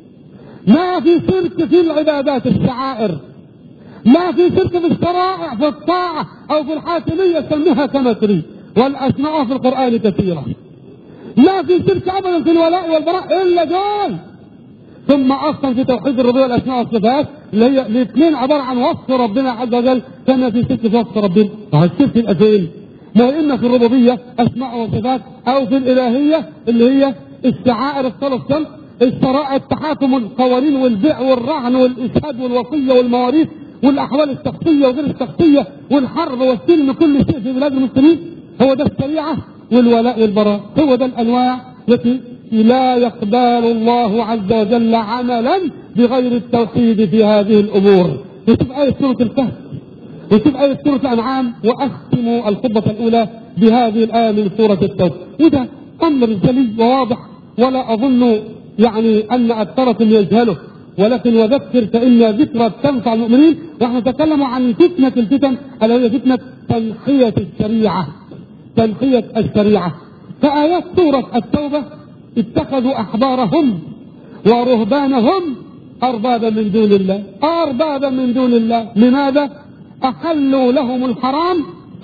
ما في شرك في العبادات الشعائر، ما في شرك في الشرائع في الطاعة او في الحاكمية سميها كما تريد، والاسماء في القرآن كثيرة. ما في شرك ابدا في الولاء والبراء الا دول. ثم اصلا في توحيد الربوبية والاسماء والصفات اللي هي الاثنين عبارة عن وصف ربنا عز وجل، كما في شرك في وصف ربنا. الشرك الاثنين ما إما في الربوبية اسماء وصفات او في الالهية اللي هي الشعائر الصلاة والصلاة، الشرائع التحاكم القوانين والبيع والرهن والإشهاد والوصية والمواريث والأحوال الشخصية وغير الشخصية والحرب والسلم، كل شيء في بلاد المسلمين هو ده الشريعة والولاء والبراء. هو ده الأنواع التي لا يقبل الله عز وجل عملا بغير التوحيد في هذه الأمور. وشوف آية سورة الكهف وشوف آية سورة الأنعام، وأختم الخطبة الأولى بهذه الآية من سورة التوبة. وده أمر جلي وواضح ولا أظن يعني أن أكثركم يجهله، ولكن وذكر فإن ذكرى تنفع المؤمنين. ونحن نتكلم عن فتنة الفتن ألا هي فتنة تنحية الشريعة، تنحية الشريعة. فآيات سورة التوبة اتخذوا أحبارهم ورهبانهم أربابا من دون الله، أربابا من دون الله. لماذا؟ أحلوا لهم الحرام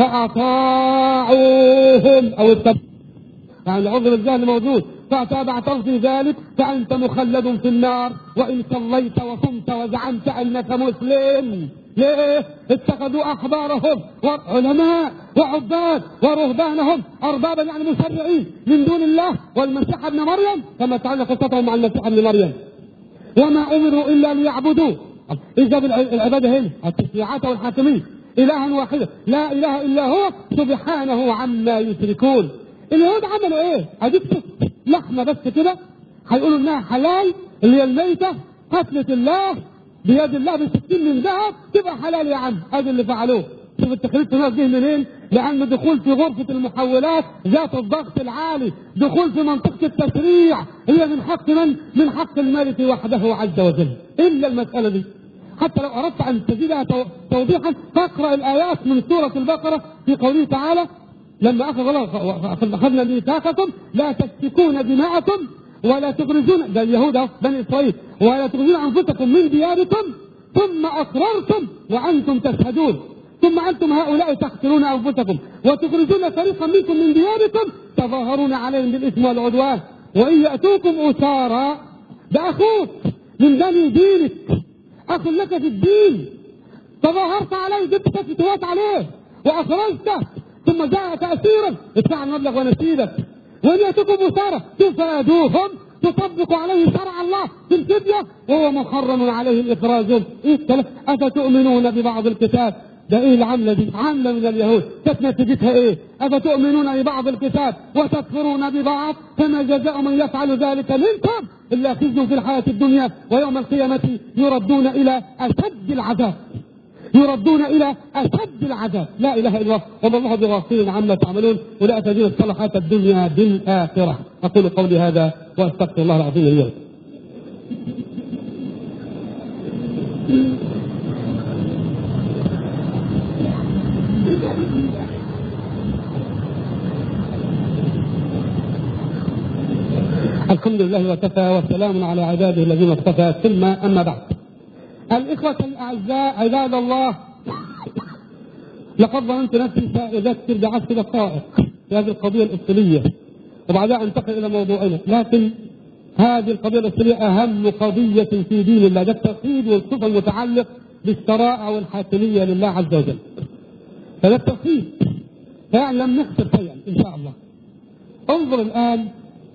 فأطاعوهم أو اتبعوا، يعني العذر الجهل موجود، فتابعتم في ذلك فأنت مخلد في النار وإن صليت وصمت وزعمت أنك مسلم. ليه؟ اتخذوا أحبارهم وعلماء وعباد ورهبانهم أربابا يعني مشرعين من دون الله والمسيح ابن مريم، كما تعالى قصتهم مع المسيح ابن مريم. وما أمروا إلا ليعبدوا، إذا العبادة هنا التشريعات والحاكمية إلها واحدة لا إله إلا هو سبحانه عما يشركون. اليهود عملوا ايه؟ اديك لحمه بس كده هيقولوا انها حلال، اللي هي الميته قتلة الله بيد الله بسكين من ذهب تبقى حلال يا عم. ادي اللي فعلوه. شوف التخريج هنا جه منين؟ لان دخول في غرفه المحولات ذات الضغط العالي، دخول في منطقه التشريع هي من حق من؟ من حق الملك وحده عز وجل. الا المساله دي حتى لو أردت أن تزيدها توضيحا فاقرأ الآيات من سورة البقرة في قوله تعالى لما أخذنا ميثاقكم لا تسفكون دماءكم ولا تخرجون، ده اليهود بني إسرائيل، ولا تخرجون أنفسكم من دياركم ثم أقررتم وأنتم تشهدون، ثم أنتم هؤلاء تقتلون أنفسكم وتخرجون فريقا منكم من دياركم تظاهرون عليهم بالإثم والعدوان وإن يأتوكم أسارى، ده أخوك من بني دينك، أخ لك في الدين، تظاهرت عليه جبت فتوات عليه وأخرجته ثم جاء تأثيرا ادفع المبلغ ونسيبك، وإن يأتوكم أسارى تفادوهم تطبق عليه شرع الله في الفدية وهو محرم عليهم إخراجهم. أفتؤمنون ببعض الكتاب؟ ده إيه العملة دي؟ عملة من اليهود، كانت نتيجتها إيه؟ أفتؤمنون ببعض الكتاب وتكفرون ببعض فما جزاء من يفعل ذلك منكم إلا خزي في الحياة الدنيا ويوم القيامة يردون إلى أشد العذاب، يردون إلى أشد العذاب. لا إله إلا الله وما الله بغافل عما تعملون ولا تزيد الصالحات الدنيا بالآخرة. أقول قولي هذا وأستغفر الله العظيم لي ولكم. الحمد لله وكفى وسلام على عباده الذين اصطفى، ثم أما بعد. الإخوة الأعزاء عباد الله، لقد ظننت نفسي سأذكر ب10 دقائق في هذه القضية الإفصالية وبعدها أنتقل إلى موضوعنا، لكن هذه القضية الإفصالية أهم قضية في دين الله، ده التوحيد والصفة المتعلق بالشرائع والحاكمية لله عز وجل. فده التوحيد، فيعني لم نخسر شيئا إن شاء الله. انظر الآن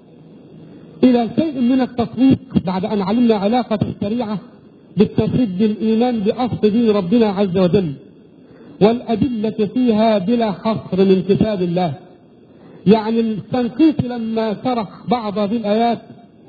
إلى شيء من التطبيق بعد أن علمنا علاقة الشريعة بالتوحيد بالإيمان بأصل دين ربنا عز وجل والأدلة فيها بلا حصر من كتاب الله. يعني الشنقيطي لما شرح بعض هذه الآيات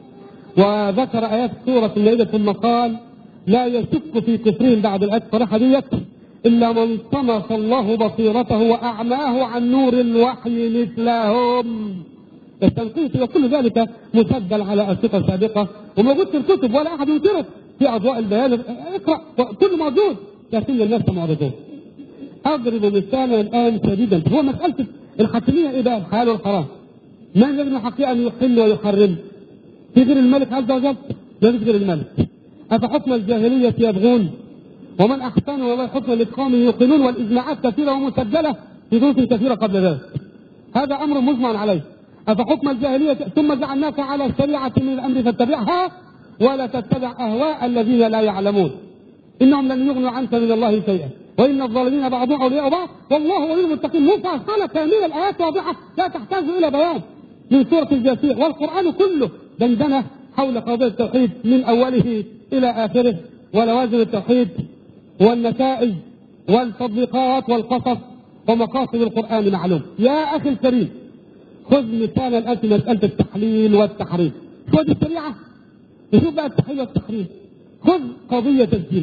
وذكر آيات سورة المائدة ثم قال لا يشك في كفرهم بعد الآيات الصريحة ديت إلا من طمس الله بصيرته وأعماه عن نور الوحي مثلهم. التنقيط وكل ذلك مسجل على أشرطة سابقة وموجود في الكتب ولا أحد ينكره في أضواء البيان، اقرأ كل موجود، لكن الناس معرضون. أضرب مثالا الآن شديدا، هو مسألة الحاكمية إيه بقى؟ الحلال والحرام. من الذي من حقه أن يحل ويحرم؟ في غير الملك عز وجل؟ لا غير الملك. أفحكم الجاهلية يبغون ومن أحسن والله حكم لقوم يوقنون، والإجماعات كثيرة ومسجلة في دروس كثيرة قبل ذلك. هذا أمر مجمع عليه. أفحكم الجاهلية ثم جعلناك على شريعة من الأمر فاتبعها ولا تتبع أهواء الذين لا يعلمون إنهم لن يغنوا عنك من الله شيئا وإن الظالمين بعضهم أولياء بعض والله ولي المتقين. مفصلة كاملة، الآيات واضحة لا تحتاج إلى بيان من سورة الجاثية، والقرآن كله دندنة حول قضية التوحيد من أوله إلى آخره ولوازم التوحيد والنتائج والتطبيقات والقصص ومقاصد القرآن معلوم. يا أخي الكريم، خذ مثالا الآن في مسألة التحليل والتحريم. خذ الشريعة وشوف بقى التحليل والتحريم. خذ قضية الزنا،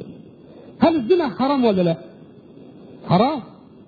هل الزنا حرام ولا لا؟ حرام،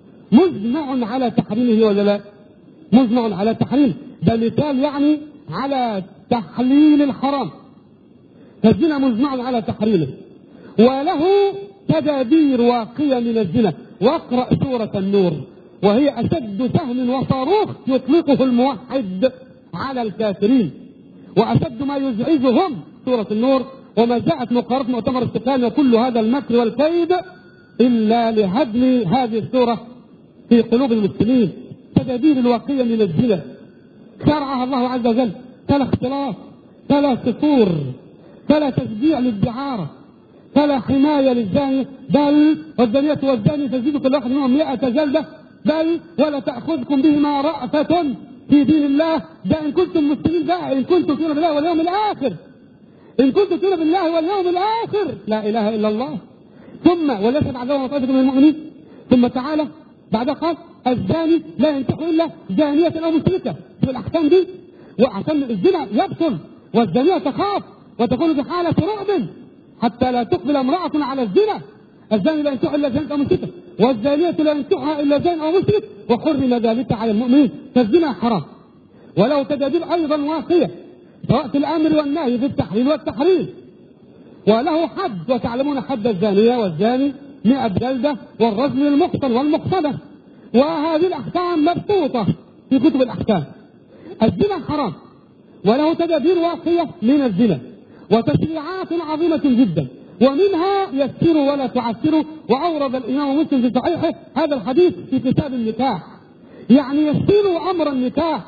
مجمع على تحريمه ولا لا؟ مجمع على تحريمه. ده مثال يعني على تحليل الحرام، فالزنا مجمع على تحريمه وله تدابير واقية من الزنا. واقرأ سورة النور وهي أشد سهم وصاروخ يطلقه الموحد على الكافرين وأشد ما يزعجهم سورة النور. وما جاءت مقارنة مؤتمر استقلال وكل هذا المكر والكيد إلا لهدم هذه السورة في قلوب المسلمين. تدابير الواقية من الزنا شرعها الله عز وجل، فلا اختلاط، فلا سفور، فلا تشجيع للدعارة، فلا حماية للزاني، بل والزانية والزاني تزيد كل واحد منهم 100 جلدة، بل ولا تأخذكم بهما رأفة في دين الله. ده إن كنتم مسلمين بقى، إن كنتم تؤمنون بالله واليوم الآخر، إن كنتم تؤمنون بالله واليوم الآخر، لا إله إلا الله. ثم وليس بعدهم طائفة من المؤمنين. ثم تعالى بعد قال الزاني لا ينكح إلا زانية أو مشركة. في الأحكام دي وعشان الزنا يبطل والزانية تخاف وتكون في حالة رعب حتى لا تقبل امرأة على الزنا. الزاني لا ينكح إلا زانية أو مشركة والزانية لا ينكحها إلا زان أو مشرك وحرم ذلك على المؤمنين. فالزنا حرام ولو تدابير أيضا واقية سواء في الأمر والنهي في التحليل والتحريم. وله حد، وتعلمون حد الزانية والزاني 100 جلدة والرجم المحصن والمحصنة، وهذه الأحكام مبسوطة في كتب الأحكام. الزنا حرام وله تدابير واقية من الزنا وتشريعات عظيمة جدا، ومنها يسروا ولا تعسروا. وأورد الإمام مسلم في صحيحه هذا الحديث في كتاب النكاح، يعني يسروا أمر النكاح،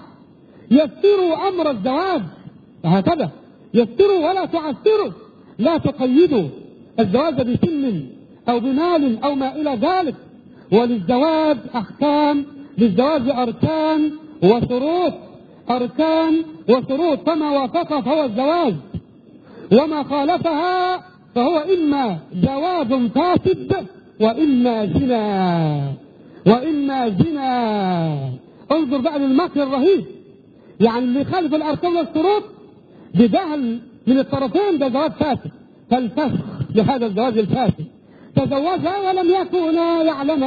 يسروا أمر الزواج، هكذا يسروا ولا تعسروا، لا تقيدوا الزواج بسن أو بمال أو ما إلى ذلك. وللزواج أحكام، للزواج أركان وشروط، أركان وشروط، فما وافق فهو الزواج، وما خالفها فهو إما زواج فاسد وإما زنا، وإما زنا. انظر بقى للمكر الرهيب، يعني اللي خالف الأركان والشروط بجهل من الطرفين ده زواج فاسد، فالفسخ لهذا الزواج الفاسد. تزوجها ولم يكن يعلم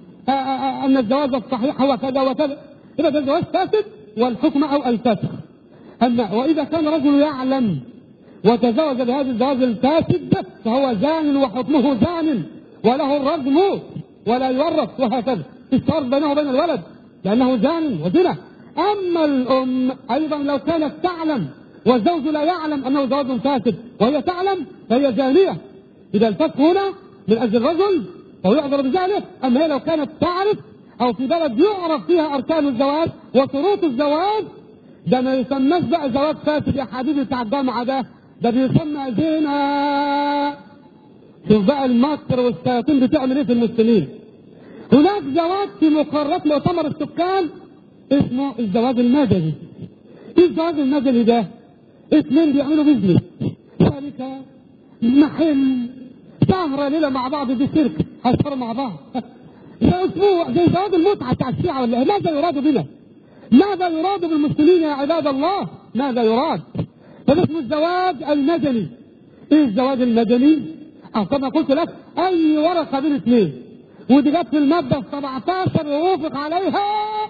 أن الزواج الصحيح هو كذا وكذا، إذا ده الزواج فاسد والحكم أو الفسخ. أما وإذا كان رجل يعلم وتزوج بهذا الزواج الفاسد فهو زان وحكمه زان وله الرجم ولا يورث، وهكذا الشرط بينه وبين الولد لأنه زان وزنا. أما الأم أيضا لو كانت تعلم والزوج لا يعلم أنه زواج فاسد وهي تعلم فهي زانية، إذا الفسخ هنا من أجل الرجل فهو يعذر بذلك. أما هي لو كانت تعرف أو في بلد يعرف فيها أركان الزواج وشروط الزواج، ده ما يسمىش بقى زواج فاسد يا حبيبي بتاع الجامعة، ده بيسمى زنا. شوف بقى المكر والشياطين بتعمل ايه في المسلمين. هناك زواج في مقرات مؤتمر السكان اسمه الزواج المدني. ايه الزواج المدني ده؟ اثنين بيعملوا بيزنس، شركة، محل، سهرة ليلة مع بعض، دي شركة هيسهروا مع بعض ده اسبوع، زي زواج المتعة بتاع الشيعة ولا ماذا يراد بنا؟ ماذا يراد بالمسلمين يا عباد الله؟ ماذا يراد؟ هذا اسمه الزواج المدني. ايه الزواج المدني؟ كما قلت لك اي ورقة بين اثنين، ودي جت في المادة 17 ووافق عليها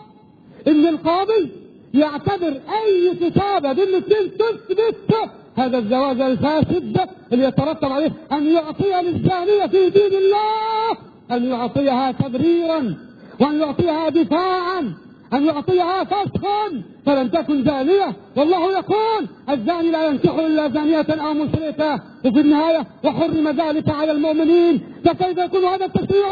ان القاضي يعتبر اي كتابة بين الاثنين تثبت هذا الزواج الفاسد اللي يترتب عليه ان يعطي للزانية في دين الله، ان يعطيها تبريرا، وان يعطيها دفاعا، أن يعطيها فسخا فلم تكن زانية. والله يقول الزاني لا ينكح إلا زانية أو مشركة، وفي النهاية وحرم ذلك على المؤمنين. فكيف يكون هذا التشريع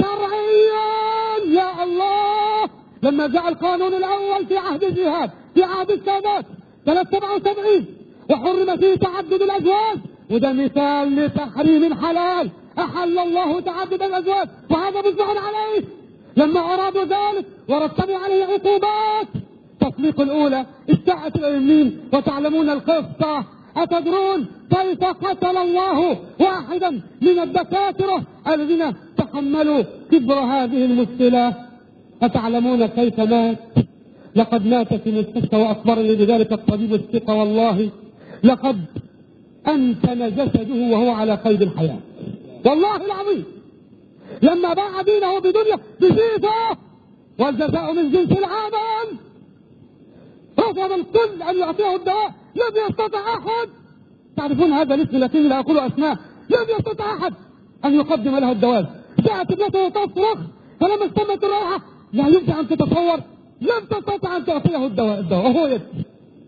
شرعيا يا الله؟ لما جاء القانون الأول في عهد الجهاد في عهد السادات سنة 77 وحرم فيه تعدد الأزواج، وده مثال لتحريم الحلال، أحل الله تعدد الأزواج وهذا مجمع عليه. لما أرادوا ذلك ورتبوا عليه عقوبات، تطبيق الأولى استاءت اليمين. وتعلمون القصة، أتدرون كيف قتل الله واحدا من الدكاترة الذين تحملوا كبر هذه المشكلة؟ أتعلمون كيف مات؟ لقد مات في مستشفى، وأخبرني بذلك الطبيب الثقة والله لقد أنتن جسده وهو على قيد الحياة، والله العظيم. لما باع دينه بدنيا بسيطة، والجزاء من جنس العمل. رفض الكل أن يعطيه الدواء، لم يستطع أحد، تعرفون هذا الاسم الذي لا أقول أسماء، لم يستطع أحد أن يقدم له الدواء. جاءت ابنته تصرخ فلما استمت الروحة، لا يمكن أن تتصور، لم تستطع أن تعطيه الدواء وهو يبكي.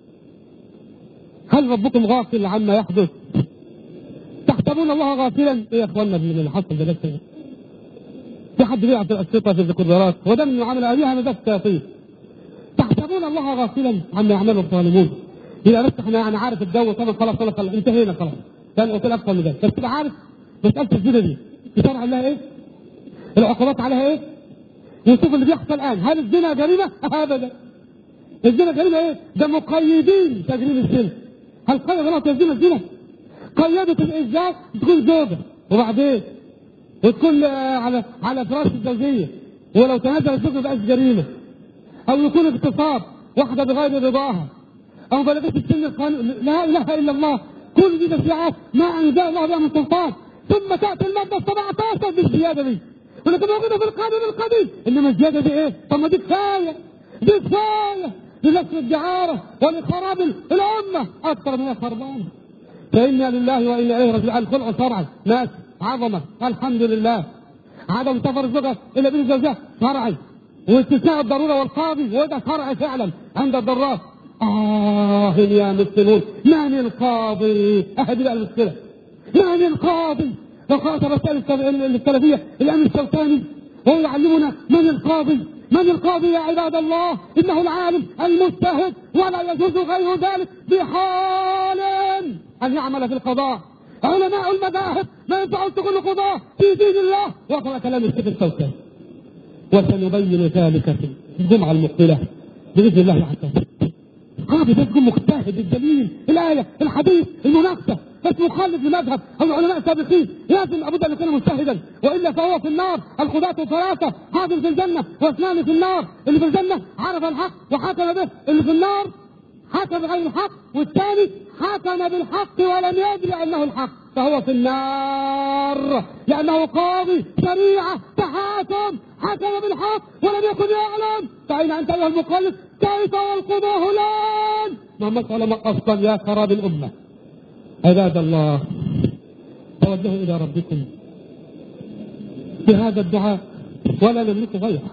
هل ربكم غافل عما يحدث؟ تحسبون الله غافلا؟ إيه يا أخوانا من اللي حصل ده؟ في حد بيعطي الأشرطة في الذكريات، وده من عمل أبيها من ذات الشياطين. تحسبون الله غافلا عما يعمله الظالمون. إذا بس احنا يعني عارف الجو طبعا خلاص انتهينا خلاص، كان قلت أكثر من ذلك، بس تبقى عارف مسألة الزنا دي يشرع لها إيه؟ العقوبات عليها إيه؟ ونشوف اللي بيحصل الآن. هل الزنا جريمة؟ أبدا. الزنا جريمة إيه؟ ده مقيدين تجريم الزنا. هل قيد الله تجريم الزنا؟ قيدت الإزاي؟ تكون زوجة وبعدين وتكون على فراش الزوجية، ولو تنازل الزوج ما بقاش جريمة. أو يكون اغتصاب واحدة بغير رضاها، أو بلغت السن القانون. لا إله إلا الله. كل دي تشريعات ما أنزل الله بها من سلطان. ثم تأتي المادة 17 بالزيادة دي، ولكن موجودة في القانون القديم. إنما الزيادة دي إيه؟ طب ما دي كفاية، دي كفاية لنشر الدعارة ولخراب الأمة أكثر من خربانة. فإنا لله وإنا إليه راجعون. الخلع شرعا ماشي، عظمة الحمد لله. عدم سفر الزوجة إلا بين زوجها شرعي، واستثناء الضرورة والقاضي وده شرعي فعلا عند الضرورة. يا مسلمون، من القاضي؟ أحد بقى المشكلة، من القاضي؟ فخاطر رسالة السلفية الأمن الشوكاني هو يعلمنا من القاضي. من القاضي يا عباد الله؟ إنه العالم المجتهد، ولا يجوز غير ذلك بحال أن يعمل في القضاء. علماء المذاهب ما ينفع تقول قضاء في دين الله، وقرأ كلام الشيخ الشوكاني، وسنبين ذلك في الجمعة المقبلة بإذن الله عز وجل. قاضي ده تكون مجتهد، الدليل، الآية، الحديث، المناقشة، بس مخالف لمذهب أو العلماء السابقين، لازم لابد أن يكون مجتهدا، وإلا فهو في النار. القضاة ثلاثة، قاضي في الجنة واثنان في النار. اللي في الجنة عرف الحق وحكم به، اللي في النار حكم بغير الحق، والثاني حكم بالحق ولم يدري أنه الحق، فهو في النار لأنه قاضي شريعة تحاكم، حكم بالحق ولم يكن يعلم. فأين أنت أيها المخلص؟ كيف والقضاء هلان؟ محمد علماء أصلا يا خراب الأمة. عباد الله، توجهوا إلى ربكم بهذا الدعاء، ولا نملك غيره،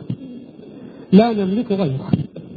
لا نملك غيره.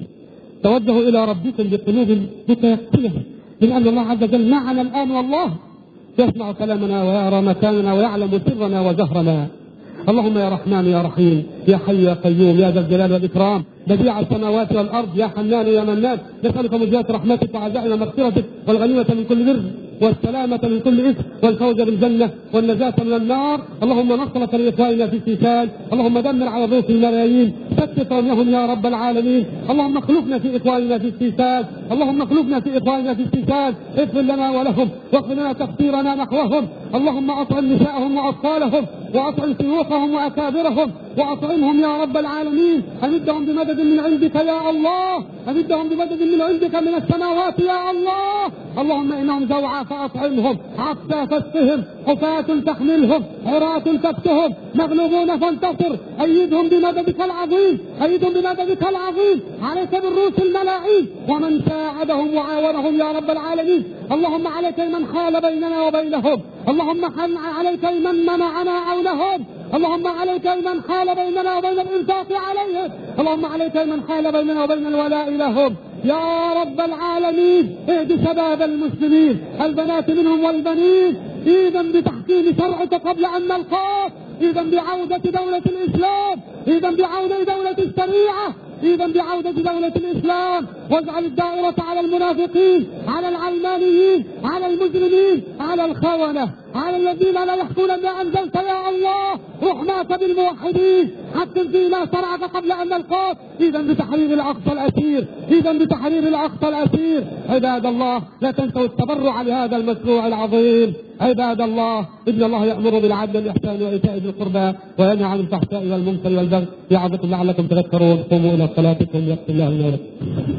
توجهوا إلى ربكم بقلوب متيقنة من أن الله عز وجل معنا الآن، والله يسمع كلامنا ويرى مكاننا ويعلم سرنا وجهرنا. اللهم يا رحمن يا رحيم يا حي يا قيوم يا ذا الجلال والإكرام بديع السماوات والأرض يا حنان يا منان، نسألك مجزات رحمتك وعزائم مغفرتك والغنيمة من كل بر والسلامة من كل إثم والفوز بالجنة والنجاة من النار. اللهم نصرة لإخواننا في السيسان، اللهم دمر على ضيوف الملايين، فتت رميهم يا رب العالمين. اللهم اخلفنا في إخواننا في السيسان، اللهم اخلفنا في إخواننا في السيسان، اغفر لنا ولهم واغفر لنا تقصيرنا نحوهم. اللهم أطعم نساءهم وأطفالهم وأطعم شيوخهم وأكابرهم وأطعمهم يا رب العالمين. أمدهم بمدد من عندك يا الله، أمدهم بمدد من عندك من السماوات يا الله. اللهم إنهم جوعى فأطعمهم، عطشى فاسقهم، حفاة تحملهم، عراة تكسهم، مغلوبون فانتصر. أيدهم بمددك العظيم، أيدهم بمددك العظيم. عليك بالروس الملاعين ومن ساعدهم وعاونهم يا رب العالمين. اللهم عليك من حال بيننا وبينهم، اللهم عليك من منعنا عونهم، اللهم عليك من حال بيننا وبين الإنفاق عليهم، اللهم عليك من حال بيننا وبين الولاء لهم يا رب العالمين. اهد شباب المسلمين البنات منهم والبنين، إذا بتحكيم شرعك قبل أن نلقاك، إذا بعودة دولة الإسلام، إذا بعودة دولة الشريعة، إذا بعودة دولة الإسلام. واجعل الدائرة على المنافقين، على العلمانيين، على المجرمين، على الخونة، على الذين لا يحكون ما أنزلت يا الله. رحماك بالموحدين، حكم فينا شرعك قبل أن نلقاك. إذا بتحرير الأقصى الأسير، إذا بتحرير الأقصى الأسير. عباد الله، لا تنسوا التبرع لهذا المشروع العظيم. عباد الله، إن الله يأمر بالعدل والإحسان وإيتاء ذي القربى وينهى عن الفحشاء والمنكر والبغي يعظكم لعلكم تذكرون. قوموا إلى صلاتكم يغفر الله لنا ولكم.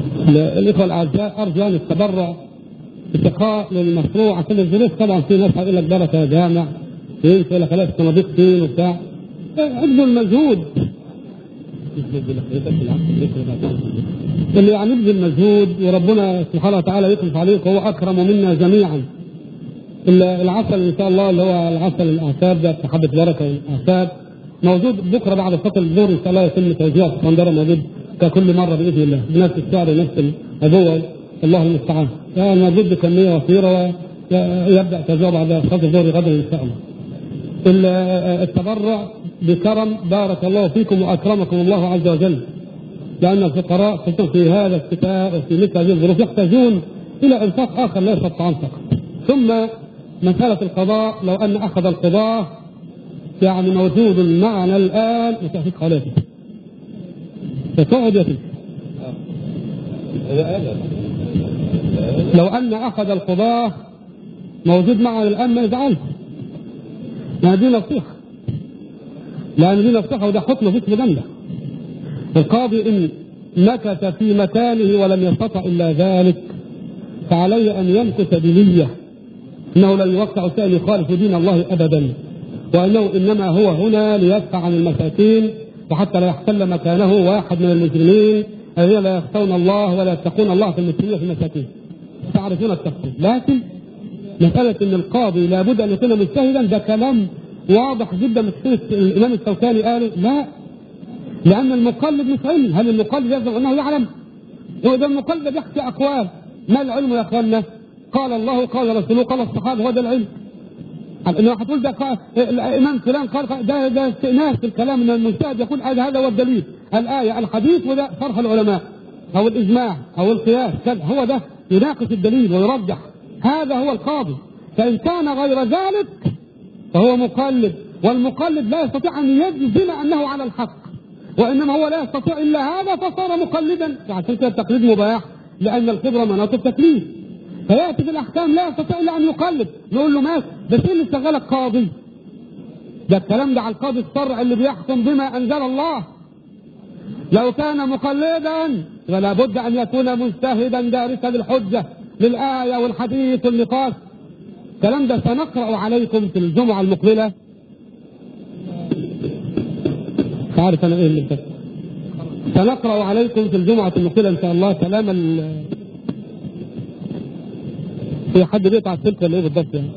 الإخوة الأعزاء، أرجو أن التبرع اتقاء للمشروع عشان الظروف. طبعا في ناس هيقول لك بركة جامع ينسى ولا خلاص صناديق طين وبتاع، ابذلوا المجهود. اللي يعني يبذل المجهود وربنا سبحانه وتعالى يخلف عليك، هو أكرم منا جميعا. العسل إن شاء الله اللي هو العسل الأعشاب ده حبة بركة الأعشاب موجود بكرة بعد صلاة الظهر إن شاء الله يتم توزيعه في اسكندرية، موجود ككل مرة بإذن الله بنفس السعر ونفس الأبوة، الله المستعان. يعني موجود بكمية وفيرة ويبدأ توزيعه بعد صلاة الظهر غدا إن شاء الله. التبرع بكرم، بارك الله فيكم وأكرمكم الله عز وجل، لأن الفقراء خصوصا في هذا الشتاء وفي مثل هذه الظروف يحتاجون إلى إنفاق آخر لا يستطيعون فقط. ثم مسألة القضاء، لو أن أخذ القضاء يعني موجود معنا الآن وتحقيق حالاته فتقعد يتم. لو أن أخذ القضاء موجود معنا الآن ما يزعل، لأن دي نصيحة، لأن دي نصيحة وده حكم في اسم جنة. القاضي إن مكث في مكانه ولم يستطع إلا ذلك فعليه أن يمكث بنية إنه لا يوقع شيئا يخالف دين الله أبدا، وأنه إنما هو هنا ليدفع عن المساكين وحتى لا يحتل مكانه واحد من المجرمين الذين لا يخشون الله ولا يتقون الله في المسلمين في المساكين. تعرفون التفصيل، لكن مسألة ان القاضي لابد ان يكون مجتهدا ده كلام واضح جدا. مش الامام الشوكاني قال لا، لان المقلد مش علم. هل المقلد يزعم انه يعلم؟ وده المقلد يحكي اقوال. ما العلم يا اخوانا؟ قال الله قال رسوله قال الصحابه، هو ده العلم. انه هتقول ده الامام فلان قال ده استئناس في الكلام، ان المجتهد يقول هذا هو الدليل، الايه الحديث، وده شرح العلماء او الاجماع او القياس، هو ده يناقش الدليل ويرجح. هذا هو القاضي. فان كان غير ذلك فهو مقلد، والمقلد لا يستطيع ان يجزم انه على الحق، وانما هو لا يستطيع الا هذا فصار مقلدا. عشان كده التقليد مباح، لان الخبره مناط التكليف. فياتي في الاحكام لا يستطيع الا ان يقلد. نقول له ماشي، بس ايه اللي شغلك قاضي؟ ده الكلام ده على القاضي الشرعي اللي بيحكم بما انزل الله. لو كان مقلدا فلا بد ان يكون مجتهدا دارسا للحجه للايه والحديث والنقاش. الكلام ده سنقرا عليكم في الجمعه المقبله. مش عارف انا ايه اللي فات. سنقرا عليكم في الجمعه المقبله ان شاء الله كلام في حد بيقطع السلك ولا ايه بالضبط يعني؟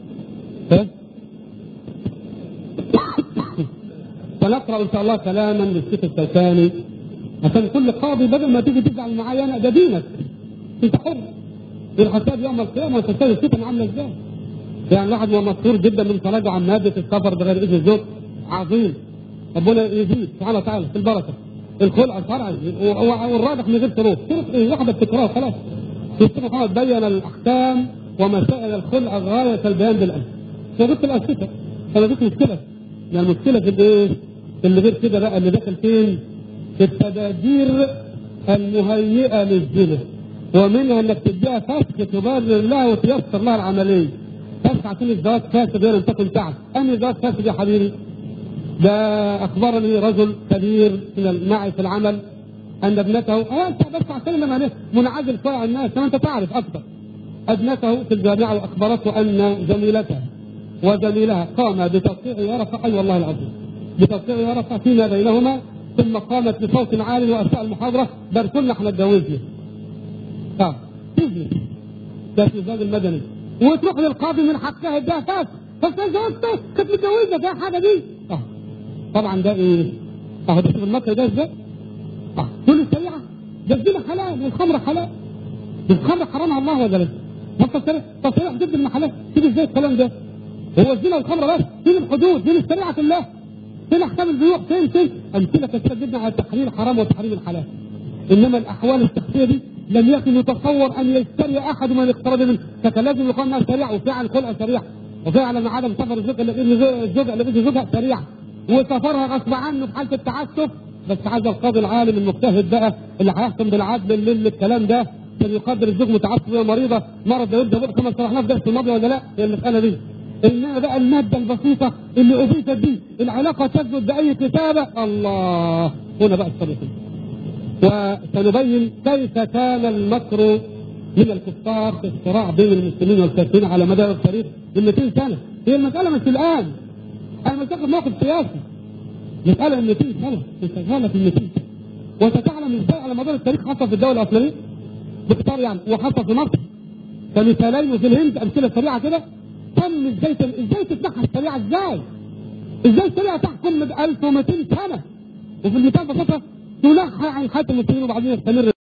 سنقرا ان شاء الله كلاما للشيخ الشوكاني، عشان كل قاضي بدل ما تيجي تزعل معايا انا، ده دينك انت حر. الحساب يوم القيامه وتشتري الفتن عامله ازاي؟ يعني واحد مسرور جدا من تراجع عن ماده السفر بغير اذن الزوج، عظيم، ربنا يزيد سبحانه وتعالى في البركه. الخلع الشرعي والراجح من غير شروط، شروط ايه؟ واحده بتكرار خلاص. الشيخ محمد بين الاحكام ومسائل الخلع غايه البيان بالامس. فقلت الاسئله فما فيش مشكله. يعني المشكله في الايه؟ اللي غير كده بقى اللي داخل فين؟ في التدابير المهيئه للزنا، ومنها انك تديها فسخ تبرر لها وتيسر لها العمليه. فسخ عشان الزواج فاسد غير ان تكن تعب. انهي زواج فاسد يا حبيبي؟ ده اخبرني رجل كبير معي في العمل ان ابنته انت بس عشان لما منعزل شويه عن الناس كما انت تعرف اكثر. ابنته في الجامعه واخبرته ان زميلتها وزميلها قام بتوقيع ورقه، اي والله العظيم، بتوقيع ورقه فيما بينهما، ثم قامت بصوت عال واثناء المحاضره بل كنا احنا اتجوزنا. تزني ده في الزواج المدني، وتروح للقاضي من حقها اديها فاسد، فكان زوجته كانت متجوزه ده حاجه دي. طبعا ده ايه؟ ده في المكر ده ازاي؟ كل الشريعه ده الزنا حلال والخمر حلال. الخمر حرمها الله ولا لا؟ تصريح ضد المحلات، تيجي ازاي الكلام ده؟ هو الزنا والخمر بس؟ فين الحدود؟ فين الشريعه كلها؟ فين احكام البيوع؟ فين؟ امثله كثيره جدا على تحريم الحرام وتحريم الحلال. انما الاحوال الشخصيه دي لم يكن يتصور ان يشتري احد من اقترب منه، فكان لازم يقال انها شريعه، وفعلا خلع شريعه، وفعلا عدم سفر الزوج اللي بيجي زوجها شريعه، وسفرها غصب عنه في حاله التعسف. بس عايز القاضي العالم المجتهد بقى اللي هيحكم بالعدل اللي الكلام ده عشان يقدر الزوج متعسف وهي مريضه مرض لا يبدا كما شرحناه في درس الماضي ولا لا؟ هي المساله دي. انما بقى الماده البسيطه اللي اضيفت دي العلاقه تثبت باي كتابه، الله هنا بقى الصدق. وسنبين كيف كان المكر من الكفار في الصراع بين المسلمين والكافرين على مدار التاريخ من 200 سنه. هي المساله مش الان، انا مش واخد موقف سياسي، مساله من 200 سنه شغاله في 200 سنه. وستعلم ازاي على مدار التاريخ حصل في الدوله الاسلاميه باختصار يعني، وحصل في مصر كمثالين، وفي الهند امثله سريعه كده. تم ازاي تتنحى الشريعه، ازاي الشريعه تحكم 1200 سنه، وفي المثال بسيطه تنحى عن حياه المسلمين وبعدين يستمر